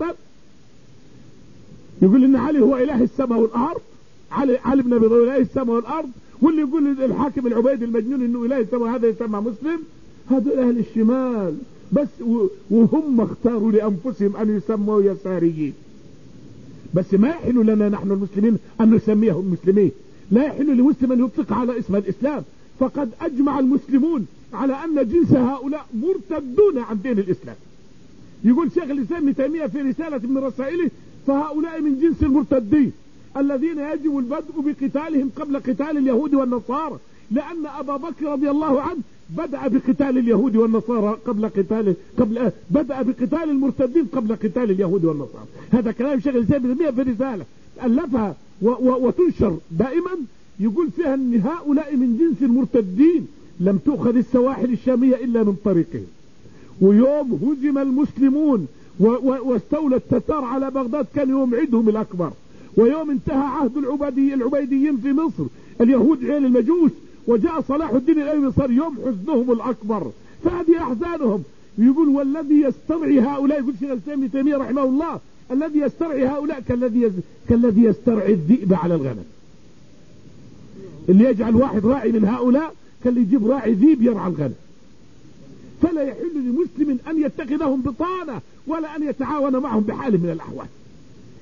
يقول إن علي هو إله السماء والأرض، علي, علي بن أبي طالب إله السماء والأرض، واللي يقول الحاكم العبيدي المجنون إنه إله السماء هذا يسمى مسلم. هذا أهل الشمال بس، وهم اختاروا لأنفسهم أن يسموا يساريين. بس ما يحل لنا نحن المسلمين أن نسميهم مسلمين، لا يحل لمسلم أن يطلق على اسم الإسلام. فقد أجمع المسلمون على أن جنس هؤلاء مرتدون عن دين الإسلام. يقول شيخ الإسلام ابن تيمية في رسالة من رسائله: فهؤلاء من جنس المرتدين الذين يجب البدء بقتالهم قبل قتال اليهود والنصارى، لأن أبا بكر رضي الله عنه بدأ بقتال اليهود والنصارى قبل قتال قبل بدأ بقتال المرتدين قبل قتال اليهود والنصارى. هذا كلام شيخ الإسلام ابن تيمية في رسالة ألفها و و وتنشر دائما، يقول فيها أن هؤلاء من جنس المرتدين لم تؤخذ السواحل الشامية إلا من طريقهم. ويوم هزم المسلمون واستولى التتار على بغداد كان يوم عيدهم الأكبر، ويوم انتهى عهد العبيدي العبيديين في مصر اليهود عيال المجوس وجاء صلاح الدين الأيوبي صار يوم حزنهم الأكبر. فهذه أحزانهم. يقول والذي يسترعي هؤلاء، يقول شيخ الإسلام ابن تيمية رحمه الله: الذي يسترعي هؤلاء كالذي كالذي يسترعي الذئب على الغنم. اللي يجعل واحد راعي من هؤلاء كاللي يجيب راعي ذيب يرعى الغنم. فلا يحل لمسلم أن يتخذهم بطانة ولا أن يتعاون معهم بحال من الأحوال.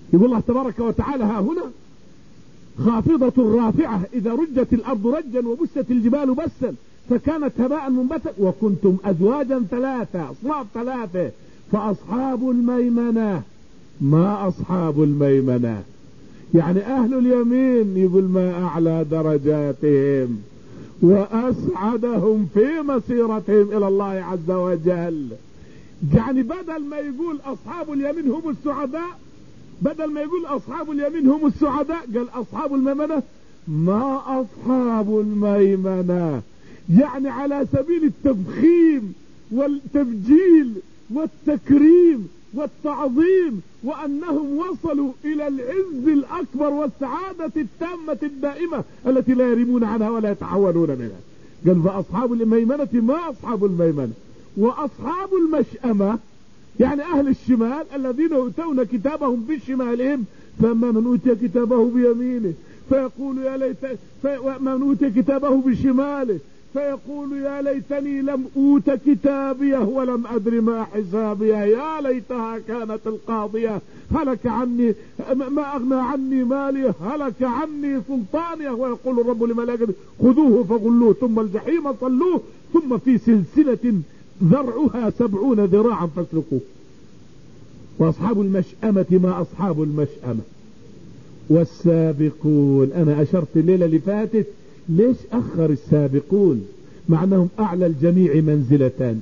يقول الله تبارك وتعالى ها هنا خافضة رافعة إذا رجت الأرض رجا وبست الجبال بسا فكانت هباء منبتا وكنتم أزواجا ثلاثة أصناف ثلاثة فأصحاب الميمنة ما أصحاب الميمنة يعني أهل اليمين يقول ما أعلى درجاتهم وأسعدهم في مسيرتهم إلى الله عز وجل. يعني بدل ما يقول أصحاب اليمين هم السعداء بدل ما يقول أصحاب اليمين هم السعداء قال أصحاب الميمنة ما أصحاب الميمنة، يعني على سبيل التفخيم والتبجيل والتكريم والتعظيم وأنهم وصلوا إلى العز الأكبر والسعادة التامة الدائمة التي لا يرمون عنها ولا يتحولون منها. قال فأصحاب الميمنة ما أصحاب الميمنة. وأصحاب المشأمة يعني أهل الشمال الذين يؤتون كتابهم بشمالهم فأما من أوتي كتابه بيمينه فيقول يا ليت من أوتي كتابه بشماله فيقول يا ليتني لم أوت كتابيه ولم أدر ما حسابيه يا ليتها كانت القاضية هلك عني ما أغنى عني مالي هلك عني سلطانيه ويقول الرب لملائكته خذوه فغلوه ثم الجحيم صلوه ثم في سلسلة ذرعها سبعون ذراعا فاسلكوه. وأصحاب المشأمة ما أصحاب المشأمة. والسابقون أنا أشرت الليلة اللي فاتت ليش أخر السابقون مع أنهم أعلى الجميع منزلتان.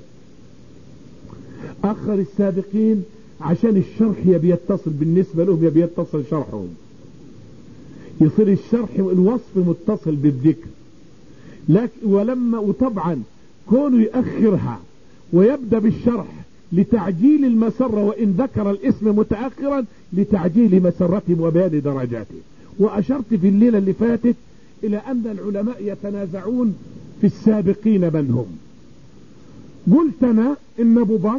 أخر السابقين عشان الشرح يبي يتصل بالنسبة لهم يبي يتصل شرحهم يصير الشرح الوصف متصل بالذكر لكن ولما وطبعا كونه يأخرها ويبدأ بالشرح لتعجيل المسرة وإن ذكر الاسم متأخرا لتعجيل مسرتهم وبيان درجاتهم. وأشرت في الليلة اللي فاتت إلى أن العلماء يتنازعون في السابقين من هم. قلت أنا إن أبو بكر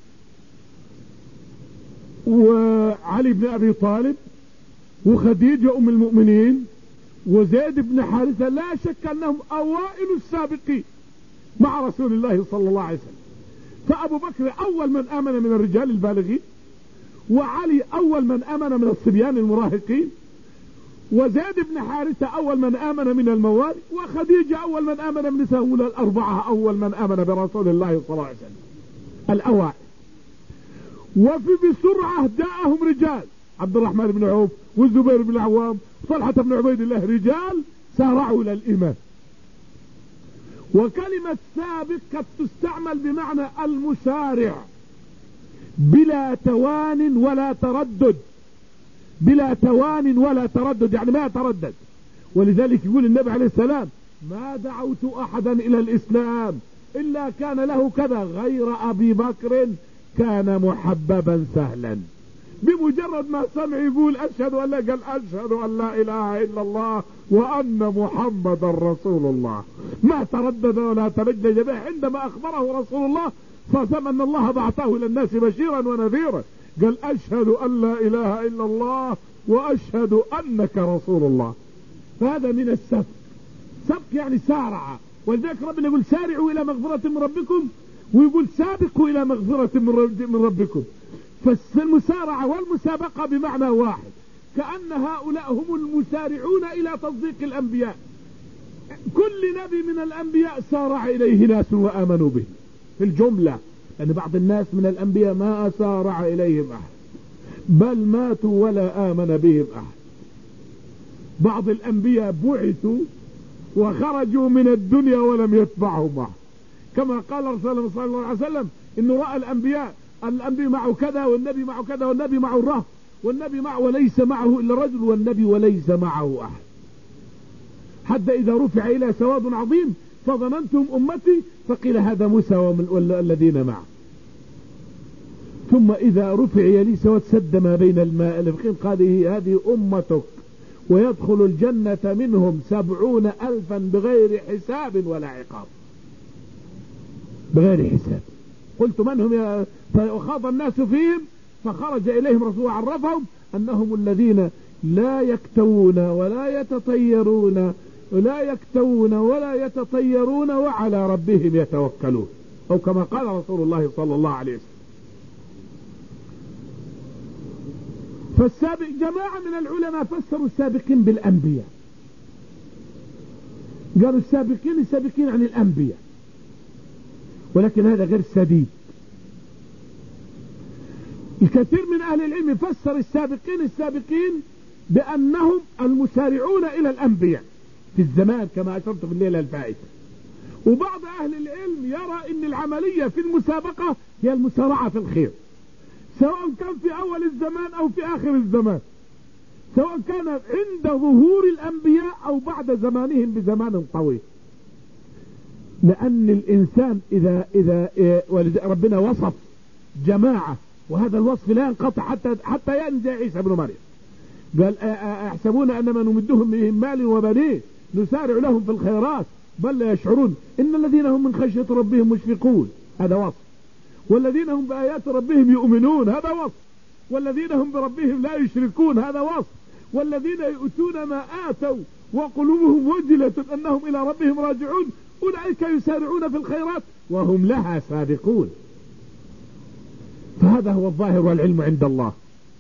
وعلي بن أبي طالب وخديجة أم المؤمنين وزيد بن حارثة لا شك أنهم أوائل السابقين مع رسول الله صلى الله عليه وسلم. فأبو بكر أول من آمن من الرجال البالغين وعلي أول من آمن من الصبيان المراهقين وزيد بن حارثة أول من آمن من الموالي وخديجة أول من آمن من نساء الأربعة أول من آمن برسول الله صلى الله عليه وسلم الأوائل. وفي بسرعة جاءهم رجال عبد الرحمن بن عوف والزبير بن العوام طلحة بن عبيد الله رجال سارعوا إلى الإيمان. وكلمة سابق قد تستعمل بمعنى المسارع بلا توان ولا تردد بلا توان ولا تردد يعني ما يتردد. ولذلك يقول النبي عليه السلام ما دعوت أحدا إلى الإسلام إلا كان له كذا غير أبي بكر كان محببا سهلا. بمجرد ما سمع يقول أشهد أن لا قال أشهد أن لا إله إلا الله وأن محمد رسول الله ما تردد ولا تلجج به عندما أخبره رسول الله صلى الله عليه وسلم أن الله بعثه إلى الناس بشيرا ونذيرا قال أشهد أن لا إله إلا الله وأشهد أنك رسول الله. فهذا من السبق. سبق يعني سارع. ولذلك ربنا يقول سارعوا إلى مغفرة من ربكم ويقول سابقوا إلى مغفرة من ربكم. فالمسارعة والمسابقة بمعنى واحد كأن هؤلاء هم المسارعون إلى تصديق الأنبياء. كل نبي من الأنبياء سارع إليه ناس وآمنوا به في الجملة لأن يعني بعض الناس من الأنبياء ما أسارع إليهم أحد بل ماتوا ولا آمن بهم أحد. بعض الأنبياء بعثوا وخرجوا من الدنيا ولم يتبعهم أحد كما قال رسول الله صلى الله عليه وسلم إنه رأى الأنبياء الأنبي معه كذا والنبي معه كذا والنبي معه الرهب والنبي معه وليس معه إلا رجل والنبي وليس معه أحد حتى إذا رفع إلى سواد عظيم فظننتم أمتي فقيل هذا موسى والذين معه. ثم إذا رفع يلي سواد سد ما بين الماء الفقين قال هذه أمتك ويدخل الجنة منهم سبعون ألفا بغير حساب ولا عقاب بغير حساب. قلت من هم يا فخاض الناس فيهم فخرج إليهم رسول عرفهم أنهم الذين لا يكتوون ولا يتطيرون لا يكتوون ولا يتطيرون وعلى ربهم يتوكلون أو كما قال رسول الله صلى الله عليه وسلم. فالسابق جماعة من العلماء فسروا السابقين بالأنبياء، قالوا السابقين السابقين عن الأنبياء، ولكن هذا غير سديد. الكثير من أهل العلم فسر السابقين السابقين بأنهم المسارعون إلى الأنبياء في الزمان كما أشرت في الليلة الفائتة. وبعض أهل العلم يرى أن العملية في المسابقة هي المسارعة في الخير، سواء كان في أول الزمان أو في آخر الزمان، سواء كان عند ظهور الأنبياء أو بعد زمانهم بزمان طويل. لأن الإنسان إذا إذا ربنا وصف جماعة، وهذا الوصف لا ينقطع حتى حتى ينجى عيسى ابن مريم، قال أحسبون أنما نمدهم من مال وبنين نسارع لهم في الخيرات بل لا يشعرون إن الذين هم من خشية ربهم مشفقون، هذا وصف. والذين هم بآيات ربهم يؤمنون، هذا وصف. والذين هم بربهم لا يشركون، هذا وصف. والذين يؤتون ما آتوا وقلوبهم وجلة أنهم إلى ربهم راجعون أولئك يسارعون في الخيرات وهم لها سابقون. فهذا هو الظاهر والعلم عند الله.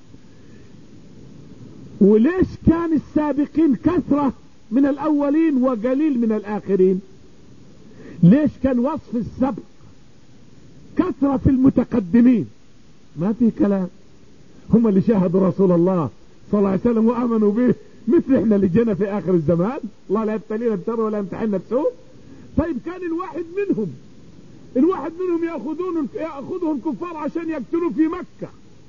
وليش كان السابقين كثرة من الأولين وقليل من الآخرين؟ ليش كان وصف السبق كثرة في المتقدمين؟ ما في كلام، هم اللي شاهدوا رسول الله صلى الله عليه وسلم وآمنوا به، مثل احنا اللي جينا في آخر الزمان الله لا يبتلينا بشر ولا يمتحننا بسوء. طيب كان الواحد منهم الواحد منهم يأخذون يأخذهم الكفار عشان يقتلوه في مكة،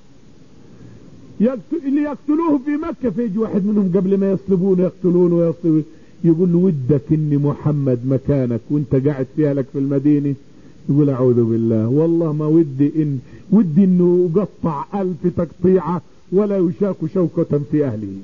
يقتل اللي يقتلوه في مكة، فيجي واحد منهم قبل ما يصلبون يقتلون ويصلبون يقول له ودك إني محمد مكانك وانت قاعد فيها لك في المدينة، يقول أعوذ بالله والله ما ودي إن ودي إنه قطع ألف تقطيعة ولا يشاك شوكة في أهله.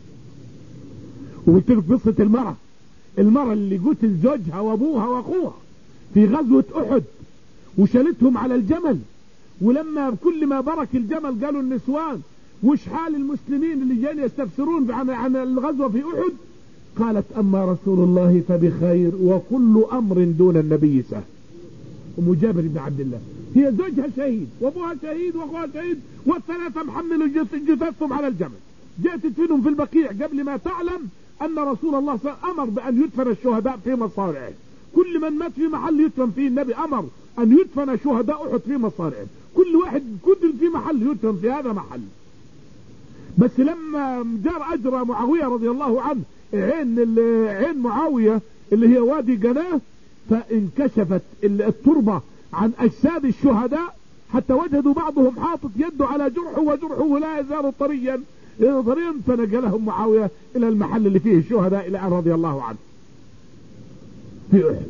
وقلت لك قصة المرأة المرأة اللي قتل زوجها وأبوها وأخوها في غزوة أحد وشلتهم على الجمل، ولما كل ما برك الجمل قالوا النسوان وش حال المسلمين اللي جايين يستفسرون عن عن الغزوة في أحد، قالت أما رسول الله فبخير وكل أمر دون النبي سهل. أم جابر بن عبد الله هي زوجها شهيد وأبوها شهيد وأخوها شهيد والثلاثة محملوا جثثهم على الجمل، جاءت تدفنهم في البقيع قبل ما تعلم أن رسول الله صلى الله عليه وسلم أمر بأن يدفن الشهداء في مصارعهم. كل من مات في محل يدفن فيه النبي أمر أن يدفن شهداء أحد في مصارعهم، كل واحد قتل في محل يدفن في هذا محل. بس لما جار أجرى معاوية رضي الله عنه عين عين معاوية اللي هي وادي جناه، فانكشفت التربة عن أجساد الشهداء حتى وجدوا بعضهم حاطط يده على جرحه وجرحه لا يزال طريا طريا، فنقلهم معاوية إلى المحل اللي فيه الشهداء إلى أن رضي الله عنه في أحد.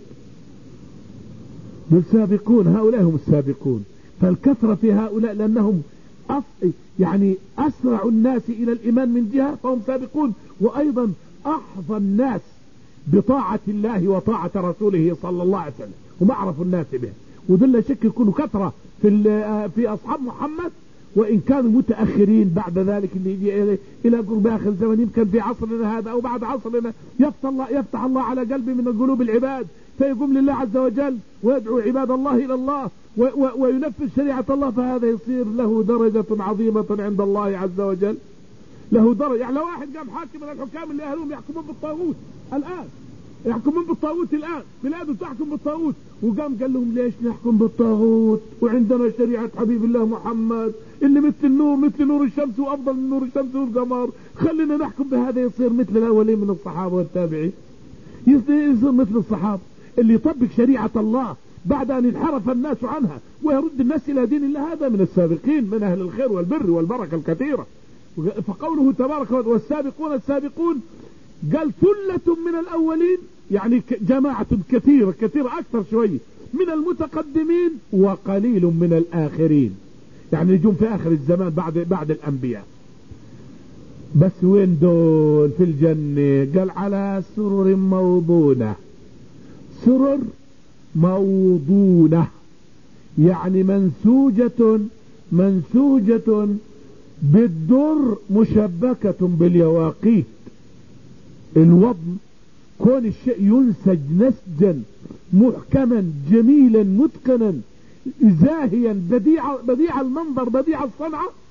السابقون هؤلاء هم السابقون، فالكثرة في هؤلاء لأنهم أف... يعني أسرع الناس إلى الإيمان من جهة فهم سابقون، وأيضا أحظى الناس بطاعة الله وطاعة رسوله صلى الله عليه وسلم ومعرف الناس به. ودل شك يكونوا كثرة في في أصحاب محمد، وإن كانوا متأخرين بعد ذلك اللي يجي إلى قرب آخر الزمن، يمكن في عصرنا هذا أو بعد عصرنا يفتح الله يفتح الله على قلب من قلوب العباد فيقوم لله عز وجل ويدعو عباد الله إلى الله وينفذ شريعة الله، فهذا يصير له درجة عظيمة عند الله عز وجل، له درجة. يعني لو واحد قام حاكم من الحكام اللي أهلهم يحكمون بالطاغوت الآن يحكمون بالطاغوت الآن بلاده تحكم بالطاغوت، وقام قال لهم ليش نحكم بالطاغوت وعندنا شريعة حبيب الله محمد اللي مثل النور مثل نور الشمس وأفضل من نور الشمس والقمر، خلينا نحكم بهذا، يصير مثل الأولين من الصحابة والتابعين، يصير مثل الصحابة اللي يطبق شريعة الله بعد أن انحرف الناس عنها ويرد الناس إلى دين الله. هذا من السابقين من أهل الخير والبر والبركة الكثيرة. فقوله تبارك والسابقون السابقون قال ثلة من الأولين، يعني جماعة كثيرة كثيرة أكثر شوية من المتقدمين وقليل من الآخرين، يعني يجون في آخر الزمان بعد بعد الأنبياء. بس وين دول؟ في الجنة. قال على سرر موضونة، سرر موضونة يعني منسوجة منسوجة بالدر مشبكة باليواقيت. الوضم كون الشيء ينسج نسجا محكما جميلا متقنا زاهيا بديع بديع المنظر بديع الصنعة،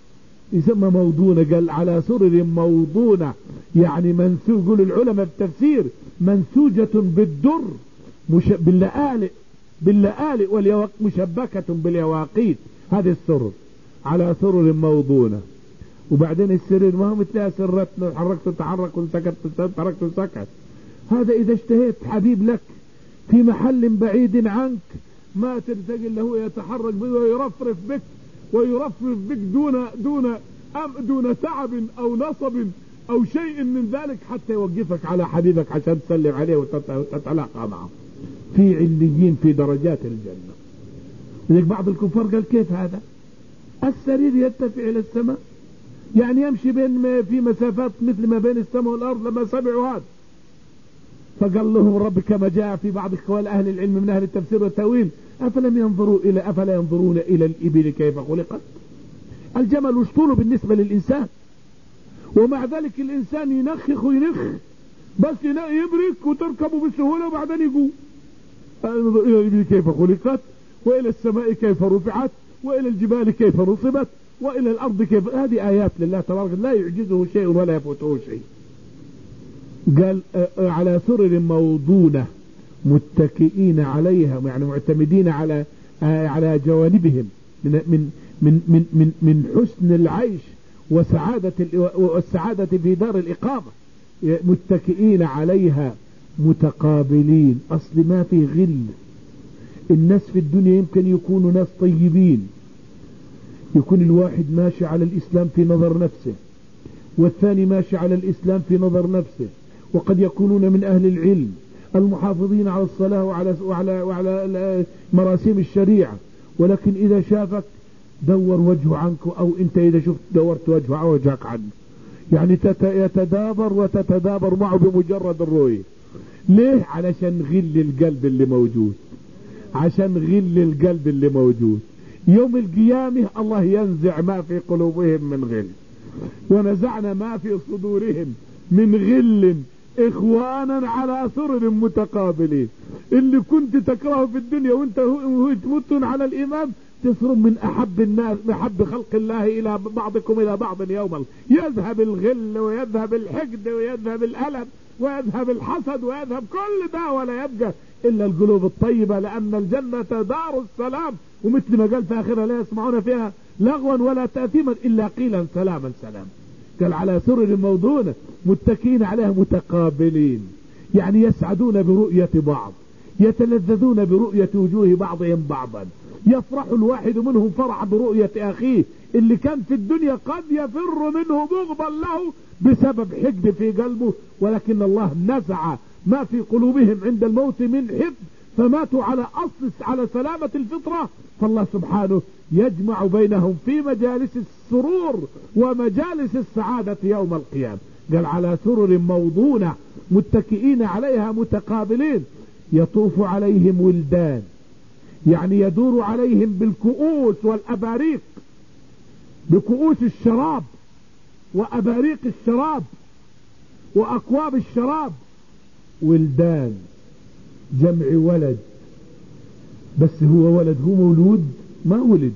يسمى موضونة. قال على سرر موضونة يعني منسوج، يقول العلماء في التفسير منسوجة بالدر مش باللآلئ باللآلئ واليواق مشبكة باليواقيت. هذه السرر على سرر موضونة. وبعدين السرير ما هو مثلها سرتنا، حركت تحرك وسكت تركت سكت. هذا إذا اشتهيت حبيب لك في محل بعيد عنك ما ترتقي إلا هو يتحرك بك ويرفرف بك ويرفرف بك دون دون أم دون تعب أو نصب أو شيء من ذلك، حتى يوقفك على حبيبك عشان تسلم عليه وتتلاقى معه في عليين في درجات الجنة. لذلك بعض الكفار قال كيف هذا؟ السرير يرتفع إلى السماء، يعني يمشي بين في مسافات مثل ما بين السماء والأرض. لما سمعوا هذا فقال لهم رب كما جاء في بعض أقوال أهل العلم من أهل التفسير والتأويل أفلم ينظروا إلى أفلا ينظرون إلى الإبل كيف خلقت. الجمل وش طوله بالنسبة للإنسان، ومع ذلك الإنسان ينخخ وينخ بس يبرك وتركبه بسهولة وبعدين يقوم. انظر إلى الإبل كيف خلقت، وإلى السماء كيف رفعت، وإلى الجبال كيف نصبت، وإلى الأرض كيف. هذه آيات لله تبارك لا يعجزه شيء ولا يفوته شيء. قال على سرر موضونة متكئين عليها، يعني معتمدين على على جوانبهم من من من من من, من حسن العيش وسعادة والسعادة في دار الإقامة. متكئين عليها متقابلين. أصل ما في غل. الناس في الدنيا يمكن يكونوا ناس طيبين، يكون الواحد ماشي على الإسلام في نظر نفسه والثاني ماشي على الإسلام في نظر نفسه، وقد يكونون من أهل العلم المحافظين على الصلاة وعلى, وعلى, وعلى مراسيم الشريعة، ولكن إذا شافك دور وجهه عنك، أو أنت إذا شفت دورت وجهه وجهك عنه، يعني يتدابر وتتدابر معه بمجرد الرؤية. ليه؟ علشان غل القلب اللي موجود، عشان غل القلب اللي موجود. يوم القيامة الله ينزع ما في قلوبهم من غل، ونزعنا ما في صدورهم من غل إخوانا على سرر متقابلين. اللي كنت تكرهه في الدنيا وانت تموتون على الإيمان تصروا من أحب الناس أحب خلق الله إلى بعضكم إلى بعض يوما. يذهب الغل ويذهب الحقد ويذهب الألم ويذهب الحسد ويذهب كل ده، ولا يبقى إلا القلوب الطيبة، لأن الجنة دار السلام. ومثل ما قال في آخرها لا يسمعون فيها لغوا ولا تأثيما إلا قيلا سلاما سلام. قال على سرر موضونة متكئين عليها متقابلين، يعني يسعدون برؤية بعض، يتلذذون برؤية وجوه بعضهم بعضا، يفرح الواحد منهم فرح برؤية أخيه اللي كان في الدنيا قد يفر منه بغضا له بسبب حقد في قلبه، ولكن الله نزع ما في قلوبهم عند الموت من حقد فماتوا على أصل على سلامة الفطرة. فالله سبحانه يجمع بينهم في مجالس السرور ومجالس السعادة يوم القيامة. قال على سرر موضونة متكئين عليها متقابلين، يطوف عليهم ولدان، يعني يدور عليهم بالكؤوس والأباريق، بكؤوس الشراب وأباريق الشراب وأكواب الشراب. ولدان جمع ولد، بس هو ولد هو مولود ما ولد.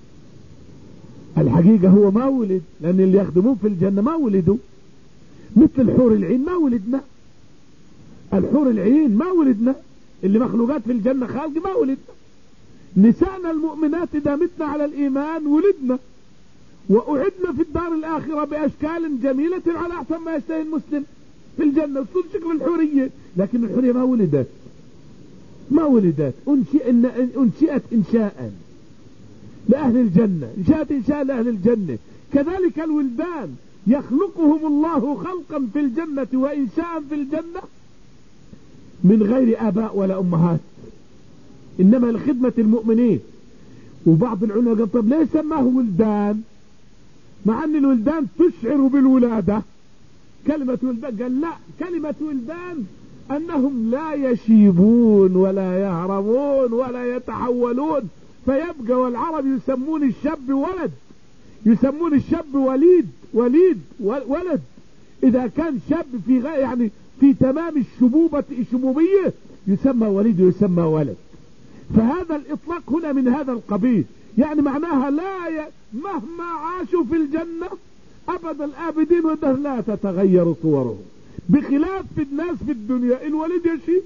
الحقيقة هو ما ولد، لأن اللي يخدمون في الجنة ما ولدوا، مثل الحور العين ما ولدنا. الحور العين ما ولدنا، اللي مخلوقات في الجنة خالق ما ولدنا. نساءنا المؤمنات إذا متنا على الإيمان ولدنا، وأعدنا في الدار الآخرة بأشكال جميلة على أحسن ما يشتهي المسلم في الجنة، وصول شكل الحورية. لكن الحورية ما ولدت ما ولدت أنشئت إنشاء لأهل الجنة، انشأت إنشاء لأهل الجنة. كذلك الولدان يخلقهم الله خلقا في الجنة وإنشاء في الجنة من غير آباء ولا أمهات، إنما لخدمة المؤمنين. وبعض العلماء قال طب ليه سماه ولدان مع أن الولدان تشعر بالولادة؟ كلمة ولدان قال لا، كلمة ولدان أنهم لا يشيبون ولا يهرمون ولا يتحولون، فيبقى والعرب يسمون الشاب ولد، يسمون الشاب وليد وليد ولد. إذا كان شاب في غاية يعني في تمام الشبوبة الشبوبية يسمى وليد ويسمى ولد. فهذا الإطلاق هنا من هذا القبيل، يعني معناها لا ي... مهما عاشوا في الجنة أبد الآبدين لا تتغير صورهم، بخلاف في الناس في الدنيا الولد يشيب،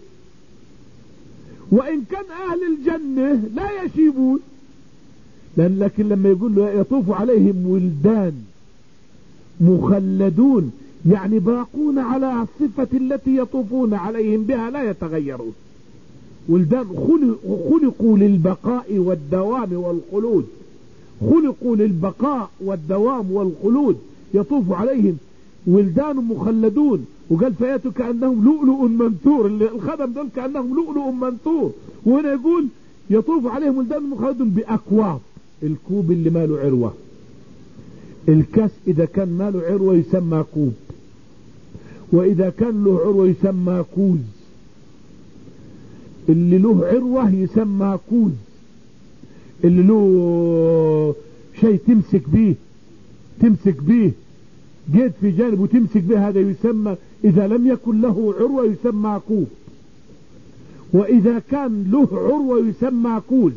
وإن كان أهل الجنة لا يشيبون، لأن لكن لما يقول له يطوف عليهم ولدان مخلدون يعني باقون على الصفة التي يطوفون عليهم بها لا يتغيرون. ولدان خلقوا للبقاء والدوام والخلود، خلقوا للبقاء والدوام والخلود، يطوف عليهم ولدان مخلدون. وقال فياتوا كأنهم لؤلؤ منثور، الخدم دول كأنهم لؤلؤ منثور. وهنا يقول يطوف عليهم ولدان مخلدون بأكواب، الكوب اللي ماله عروة، الكاس إذا كان ماله عروة يسمى كوب، وإذا كان له عروة يسمى كوز، اللي له عروة يسمى كوز، اللي له شيء تمسك به تمسك به جيد في جانب وتمسك به هذا يسمى، إذا لم يكن له عروة يسمى كوب، وإذا كان له عروة يسمى كوز.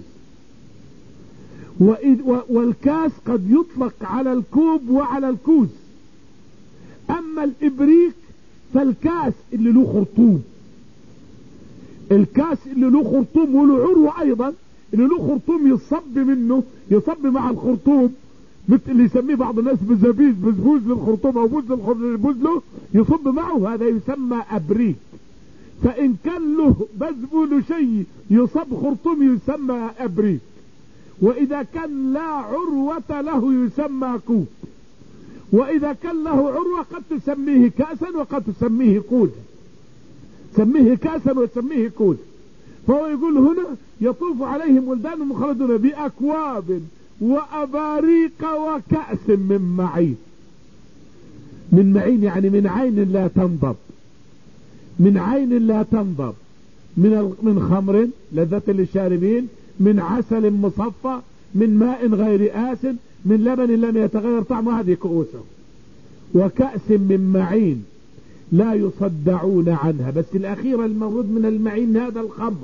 والكاس قد يطلق على الكوب وعلى الكوز. أما الإبريق فالكاس اللي له خرطوم، الكاس اللي له خرطوم وله عروة أيضا، اللي له خرطوم يصب منه، يصب مع الخرطوم، مثل اللي يسميه بعض الناس بزبيز، بزبوز للخرطوم أو بوز للبوز له يصب معه، هذا يسمى أبريق. فإن كان له بزبول شيء يصب خرطوم يسمى أبريق، وإذا كان لا عروة له يسمى كوب، وإذا كان له عروة قد تسميه كأسا وقد تسميه كوزا، سميه كأسا وسميه كوزا. فهو يقول هنا يطوف عليهم ولدان مخلدون بأكواب وأباريق وكأس من معين. من معين يعني من عين لا تنضب، من عين لا تنضب، من من خمر لذة للشاربين، من عسل مصفى، من ماء غير آسن، من لبن لم يتغير طعمه، هذه كؤوسه. وكأس من معين لا يصدعون عنها، بس الأخيرة المورود من المعين هذا الخمر.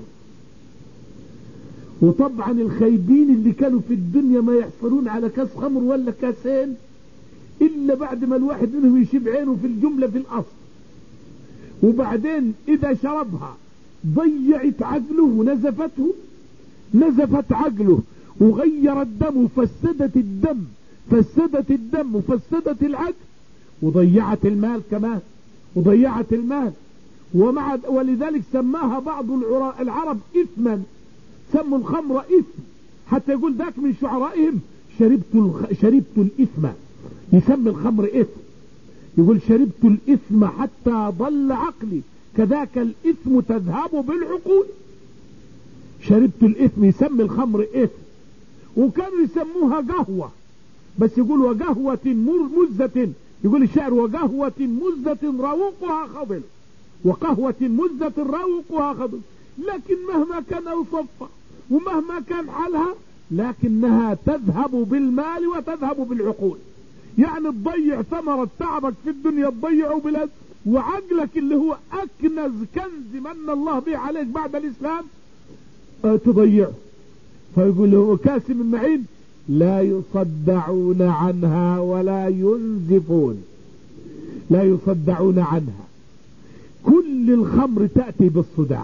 وطبعا الخايبين اللي كانوا في الدنيا ما يحصلون على كاس خمر ولا كاسين إلا بعد ما الواحد منهم يشيب عينه في الجملة في الأصل، وبعدين إذا شربها ضيعت عقله ونزفته، نزفت عقله وغير الدم وفسدت الدم، فسدت الدم وفسدت العقل، وضيعت المال كمان، وضيعت المال. ومع ولذلك سماها بعض العرب إثما، سموا الخمر إثم، حتى يقول ذاك من شعرائهم شربت الخ... شربت الإثم، يسمي الخمر إثم، يقول شربت الإثم حتى ضل عقلي، كذاك الإثم تذهب بالعقول. شربت الإثم، يسمي الخمر إثم. وكانوا يسموها قهوة، بس يقول وقهوة مزة، يقول الشاعر وقهوة مزة روقها خضل، وقهوة مزة روقها خضل. لكن مهما كان أوصفها ومهما كان حالها لكنها تذهب بالمال وتذهب بالعقول. يعني تضيع ثمرة تعبك في الدنيا تضيعه بلاد، وعقلك اللي هو أكنز كنز من الله به عليك بعد الإسلام تضيعه. فيقول له كاس من معين لا يصدعون عنها ولا ينزفون، لا يصدعون عنها. كل الخمر تأتي بالصداع،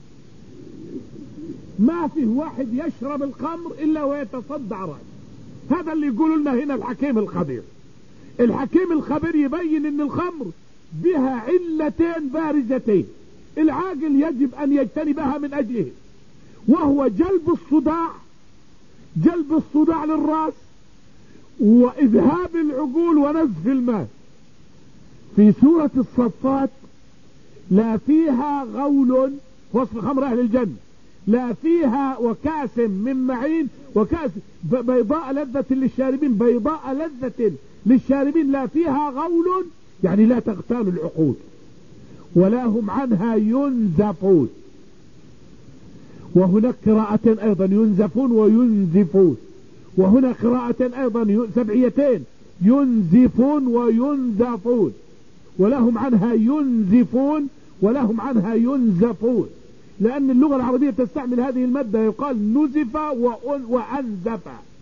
ما فيه واحد يشرب الخمر إلا ويتصدع رأسه. هذا اللي يقول لنا هنا الحكيم الخبير. الحكيم الخبير يبين ان الخمر بها علتين بارزتين العاقل يجب ان يجتنبها من اجله، وهو جلب الصداع، جلب الصداع للراس، واذهاب العقول ونزف المال. في سورة الصفات لا فيها غول، وصف خمر اهل الجنة، لا فيها وكاس من معين، وكاس بيضاء لذة للشاربين، بيضاء لذة للشاربين، لا فيها غول يعني لا تغتال العقول، ولا هم عنها ينزفون. وهناك قراءة ايضا ينزفون وينزفون، وهنا قراءة ايضا سبعيتين ينزفون وينزفون، ولهم عنها ينزفون ولهم عنها ينزفون، لأن اللغة العربية تستعمل هذه المادة، يقال نزف وأنزف،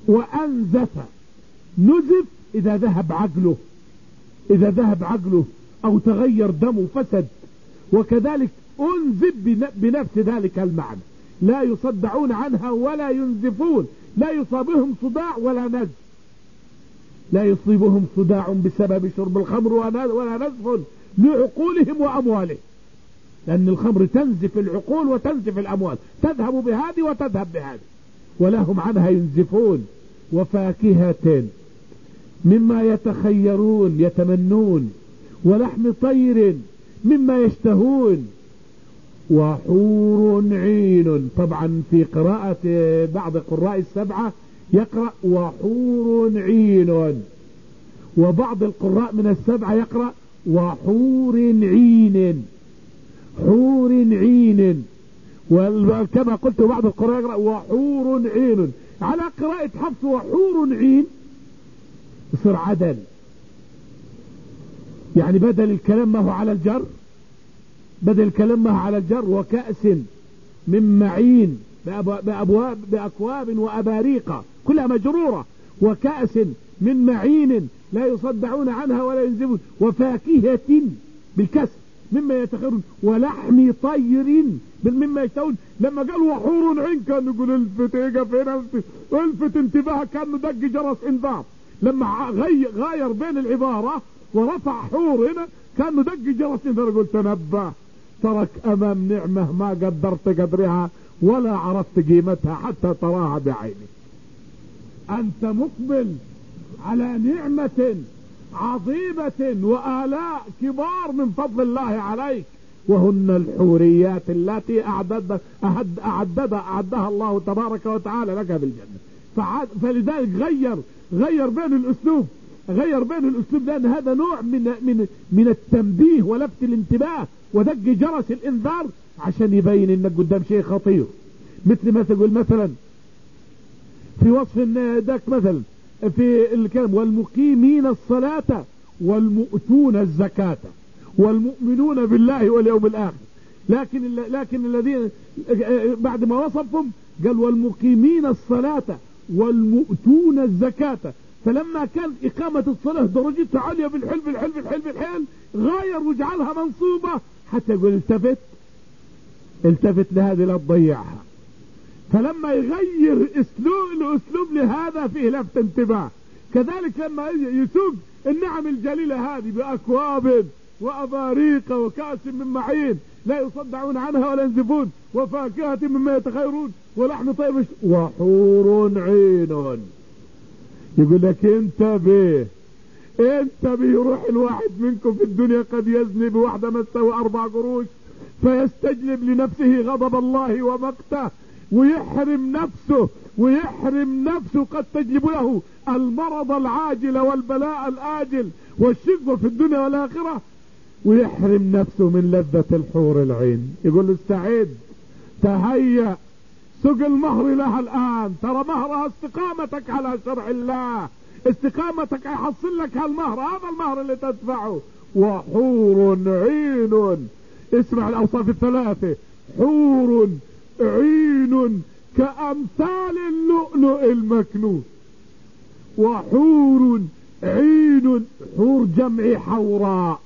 وأنزف. نزف إذا ذهب عقله، إذا ذهب عقله أو تغير دمه فسد. وكذلك أنزف بنفس ذلك المعنى، لا يصدعون عنها ولا ينزفون، لا يصابهم صداع ولا نزف، لا يصيبهم صداع بسبب شرب الخمر ولا نزف لعقولهم وأموالهم، لأن الخمر تنزف العقول وتنزف الأموال، تذهب بهذه وتذهب بهذه. ولهم عنها ينزفون. وفاكهة مما يتخيرون يتمنون، ولحم طير مما يشتهون، وحور عين. طبعا في قراءة بعض قراء السبعة يقرأ وحور عين، وبعض القراء من السبعة يقرأ وحور عين، حور عين. وكما قلت بعض القراء يقرأ وحور عين. على قراءة حفص وحور عين يصير عدل، يعني بدل الكلام ما هو على الجر، بدل الكلام ما هو على الجر. وكأس من معين بأبواب بأكواب وأباريق كلها مجرورة. وكأس من معين لا يصدعون عنها ولا ينزفون. وفاكهة بالكسر مما يتخيرون، ولحم طير مما يشتهون. لما قالوا وحور عين كان يقول الفت ايه فين الفت انتباه، كان دق جرس انذار. لما غير بين العبارة ورفع حور هنا كان دق جرس انذار، يقول تنبه، ترك امام نعمة ما قدرت قدرها ولا عرفت قيمتها حتى تراها بعينك. انت مقبل على نعمة عظيمة وآلاء كبار من فضل الله عليك، وهن الحوريات التي أعدد أعد أعدد أعدها الله تبارك وتعالى لك بالجنة. فلذلك غير غير بين الأسلوب، غير بين الأسلوب، لأن هذا نوع من من من التنبيه ولفت الانتباه ودق جرس الإنذار عشان يبين إنك قدام شيء خطير. مثل ما تقول مثلا في وصف ذاك مثلا في الكلام والمقيمين الصلاة والمؤتون الزكاة والمؤمنون بالله واليوم الآخر. لكن لكن الذين بعد ما وصفهم قال والمقيمين الصلاة والمؤتون الزكاة. فلما كان إقامة الصلاة درجتها عالية بالحل بالحل بالحل بالحل غاير وجعلها منصوبة حتى يقول التفت التفت لهذه لا تضيعها. فلما يغير اسلوب الاسلوب لهذا فيه لفت انتباه. كذلك لما يسوق النعم الجليلة هذه بأكواب وأباريق وكأس من معين لا يصدعون عنها ولا ينزفون، وفاكهة مما يتخيرون، ولحم طيب وحور عين. يقول لك انتبه انتبه، يروح الواحد منكم في الدنيا قد يزني بواحدة ما تساوي أربع قروش فيستجلب لنفسه غضب الله ومقته ويحرم نفسه ويحرم نفسه قد تجلب له المرض العاجل والبلاء الآجل والشقوة في الدنيا والآخرة، ويحرم نفسه من لذة الحور العين. يقول له استعد تهيأ سق المهر لها الآن، ترى مهرها استقامتك على شرع الله، استقامتك يحصل لك هالمهر، هذا المهر اللي تدفعه. وحور عين، اسمع الأوصاف الثلاثة، حور عين كأمثال اللؤلؤ المكنون. وحور عين، حور جمع حوراء،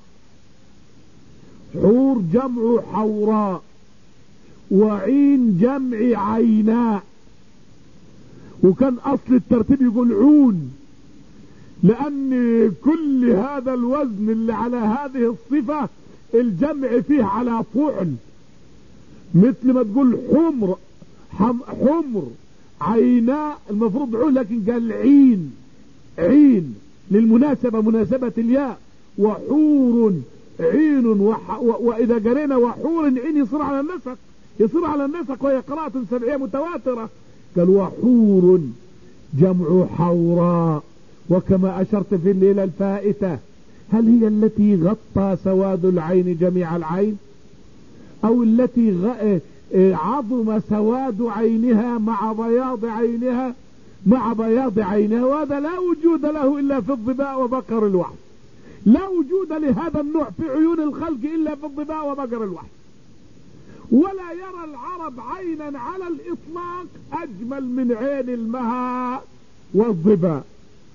حور جمع حوراء، وعين جمع عيناء. وكان أصل الترتيب يقول عون، لأن كل هذا الوزن اللي على هذه الصفة الجمع فيه على فعل، مثل ما تقول حمر حمر عيناء المفروض عون، لكن قال عين عين للمناسبة مناسبة الياء. وحور عين وح وإذا قرينا وحور عين يصير على النسق، يصير على النسق وهي قراءة سبعية متواترة. قال وحور جمع حوراء. وكما أشرت في الليلة الفائتة، هل هي التي غطى سواد العين جميع العين، أو التي عظم سواد عينها مع بياض عينها مع بياض عينها؟ وهذا لا وجود له إلا في الظباء وبقر الوحش، لا وجود لهذا النوع في عيون الخلق إلا في الظباء وبقر الوحش. ولا يرى العرب عينا على الإطلاق أجمل من عين المها والظباء.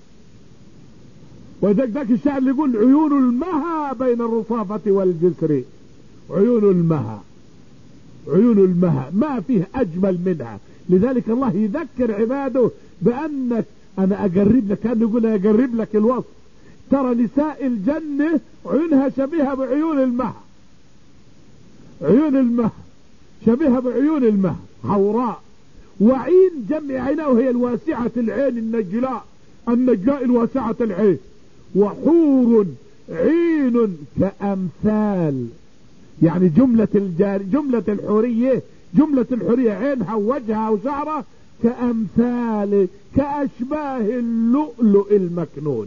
وذاك ذاك الشاعر اللي يقول عيون المها بين الرصافة والجسر، عيون المها، عيون المها ما فيه أجمل منها. لذلك الله يذكر عباده بأنك أنا أقرب لك، كان يقول أقرب لك الوصف، ترى نساء الجنة عيونها شبيهة بعيون المها، عيون المها شبيهة بعيون المها، حوراء، وعين جمع عيناه وهي الواسعة العين النجلاء، النجلاء الواسعة العين، وحور عين كأمثال، يعني جملة الجار جملة الحورية جملة الحورية عينها ووجهها وشعرها كأمثال كأشباه اللؤلؤ المكنون،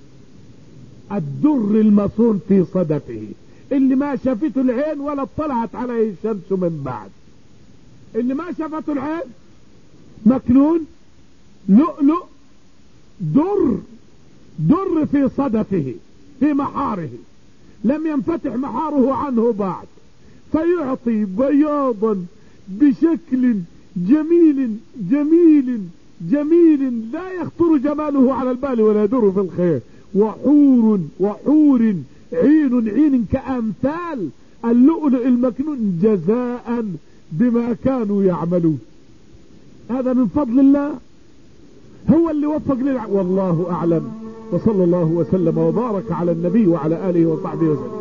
الدر المصون في صدفه، اللي ما شافته العين ولا اطلعت عليه الشمس من بعد، اللي ما شافته العين مكنون لؤلؤ در در في صدفه في محاره، لم ينفتح محاره عنه بعد، فيعطي بياضا بشكل جميل جميل جميل لا يخطر جماله على البال ولا يدور في الخير. وحور وحور عين عين كأمثال اللؤلؤ المكنون جزاء بما كانوا يعملون. هذا من فضل الله، هو اللي وفق للع... والله أعلم، وصلى الله وسلم وبارك على النبي وعلى آله وصحبه وسلم.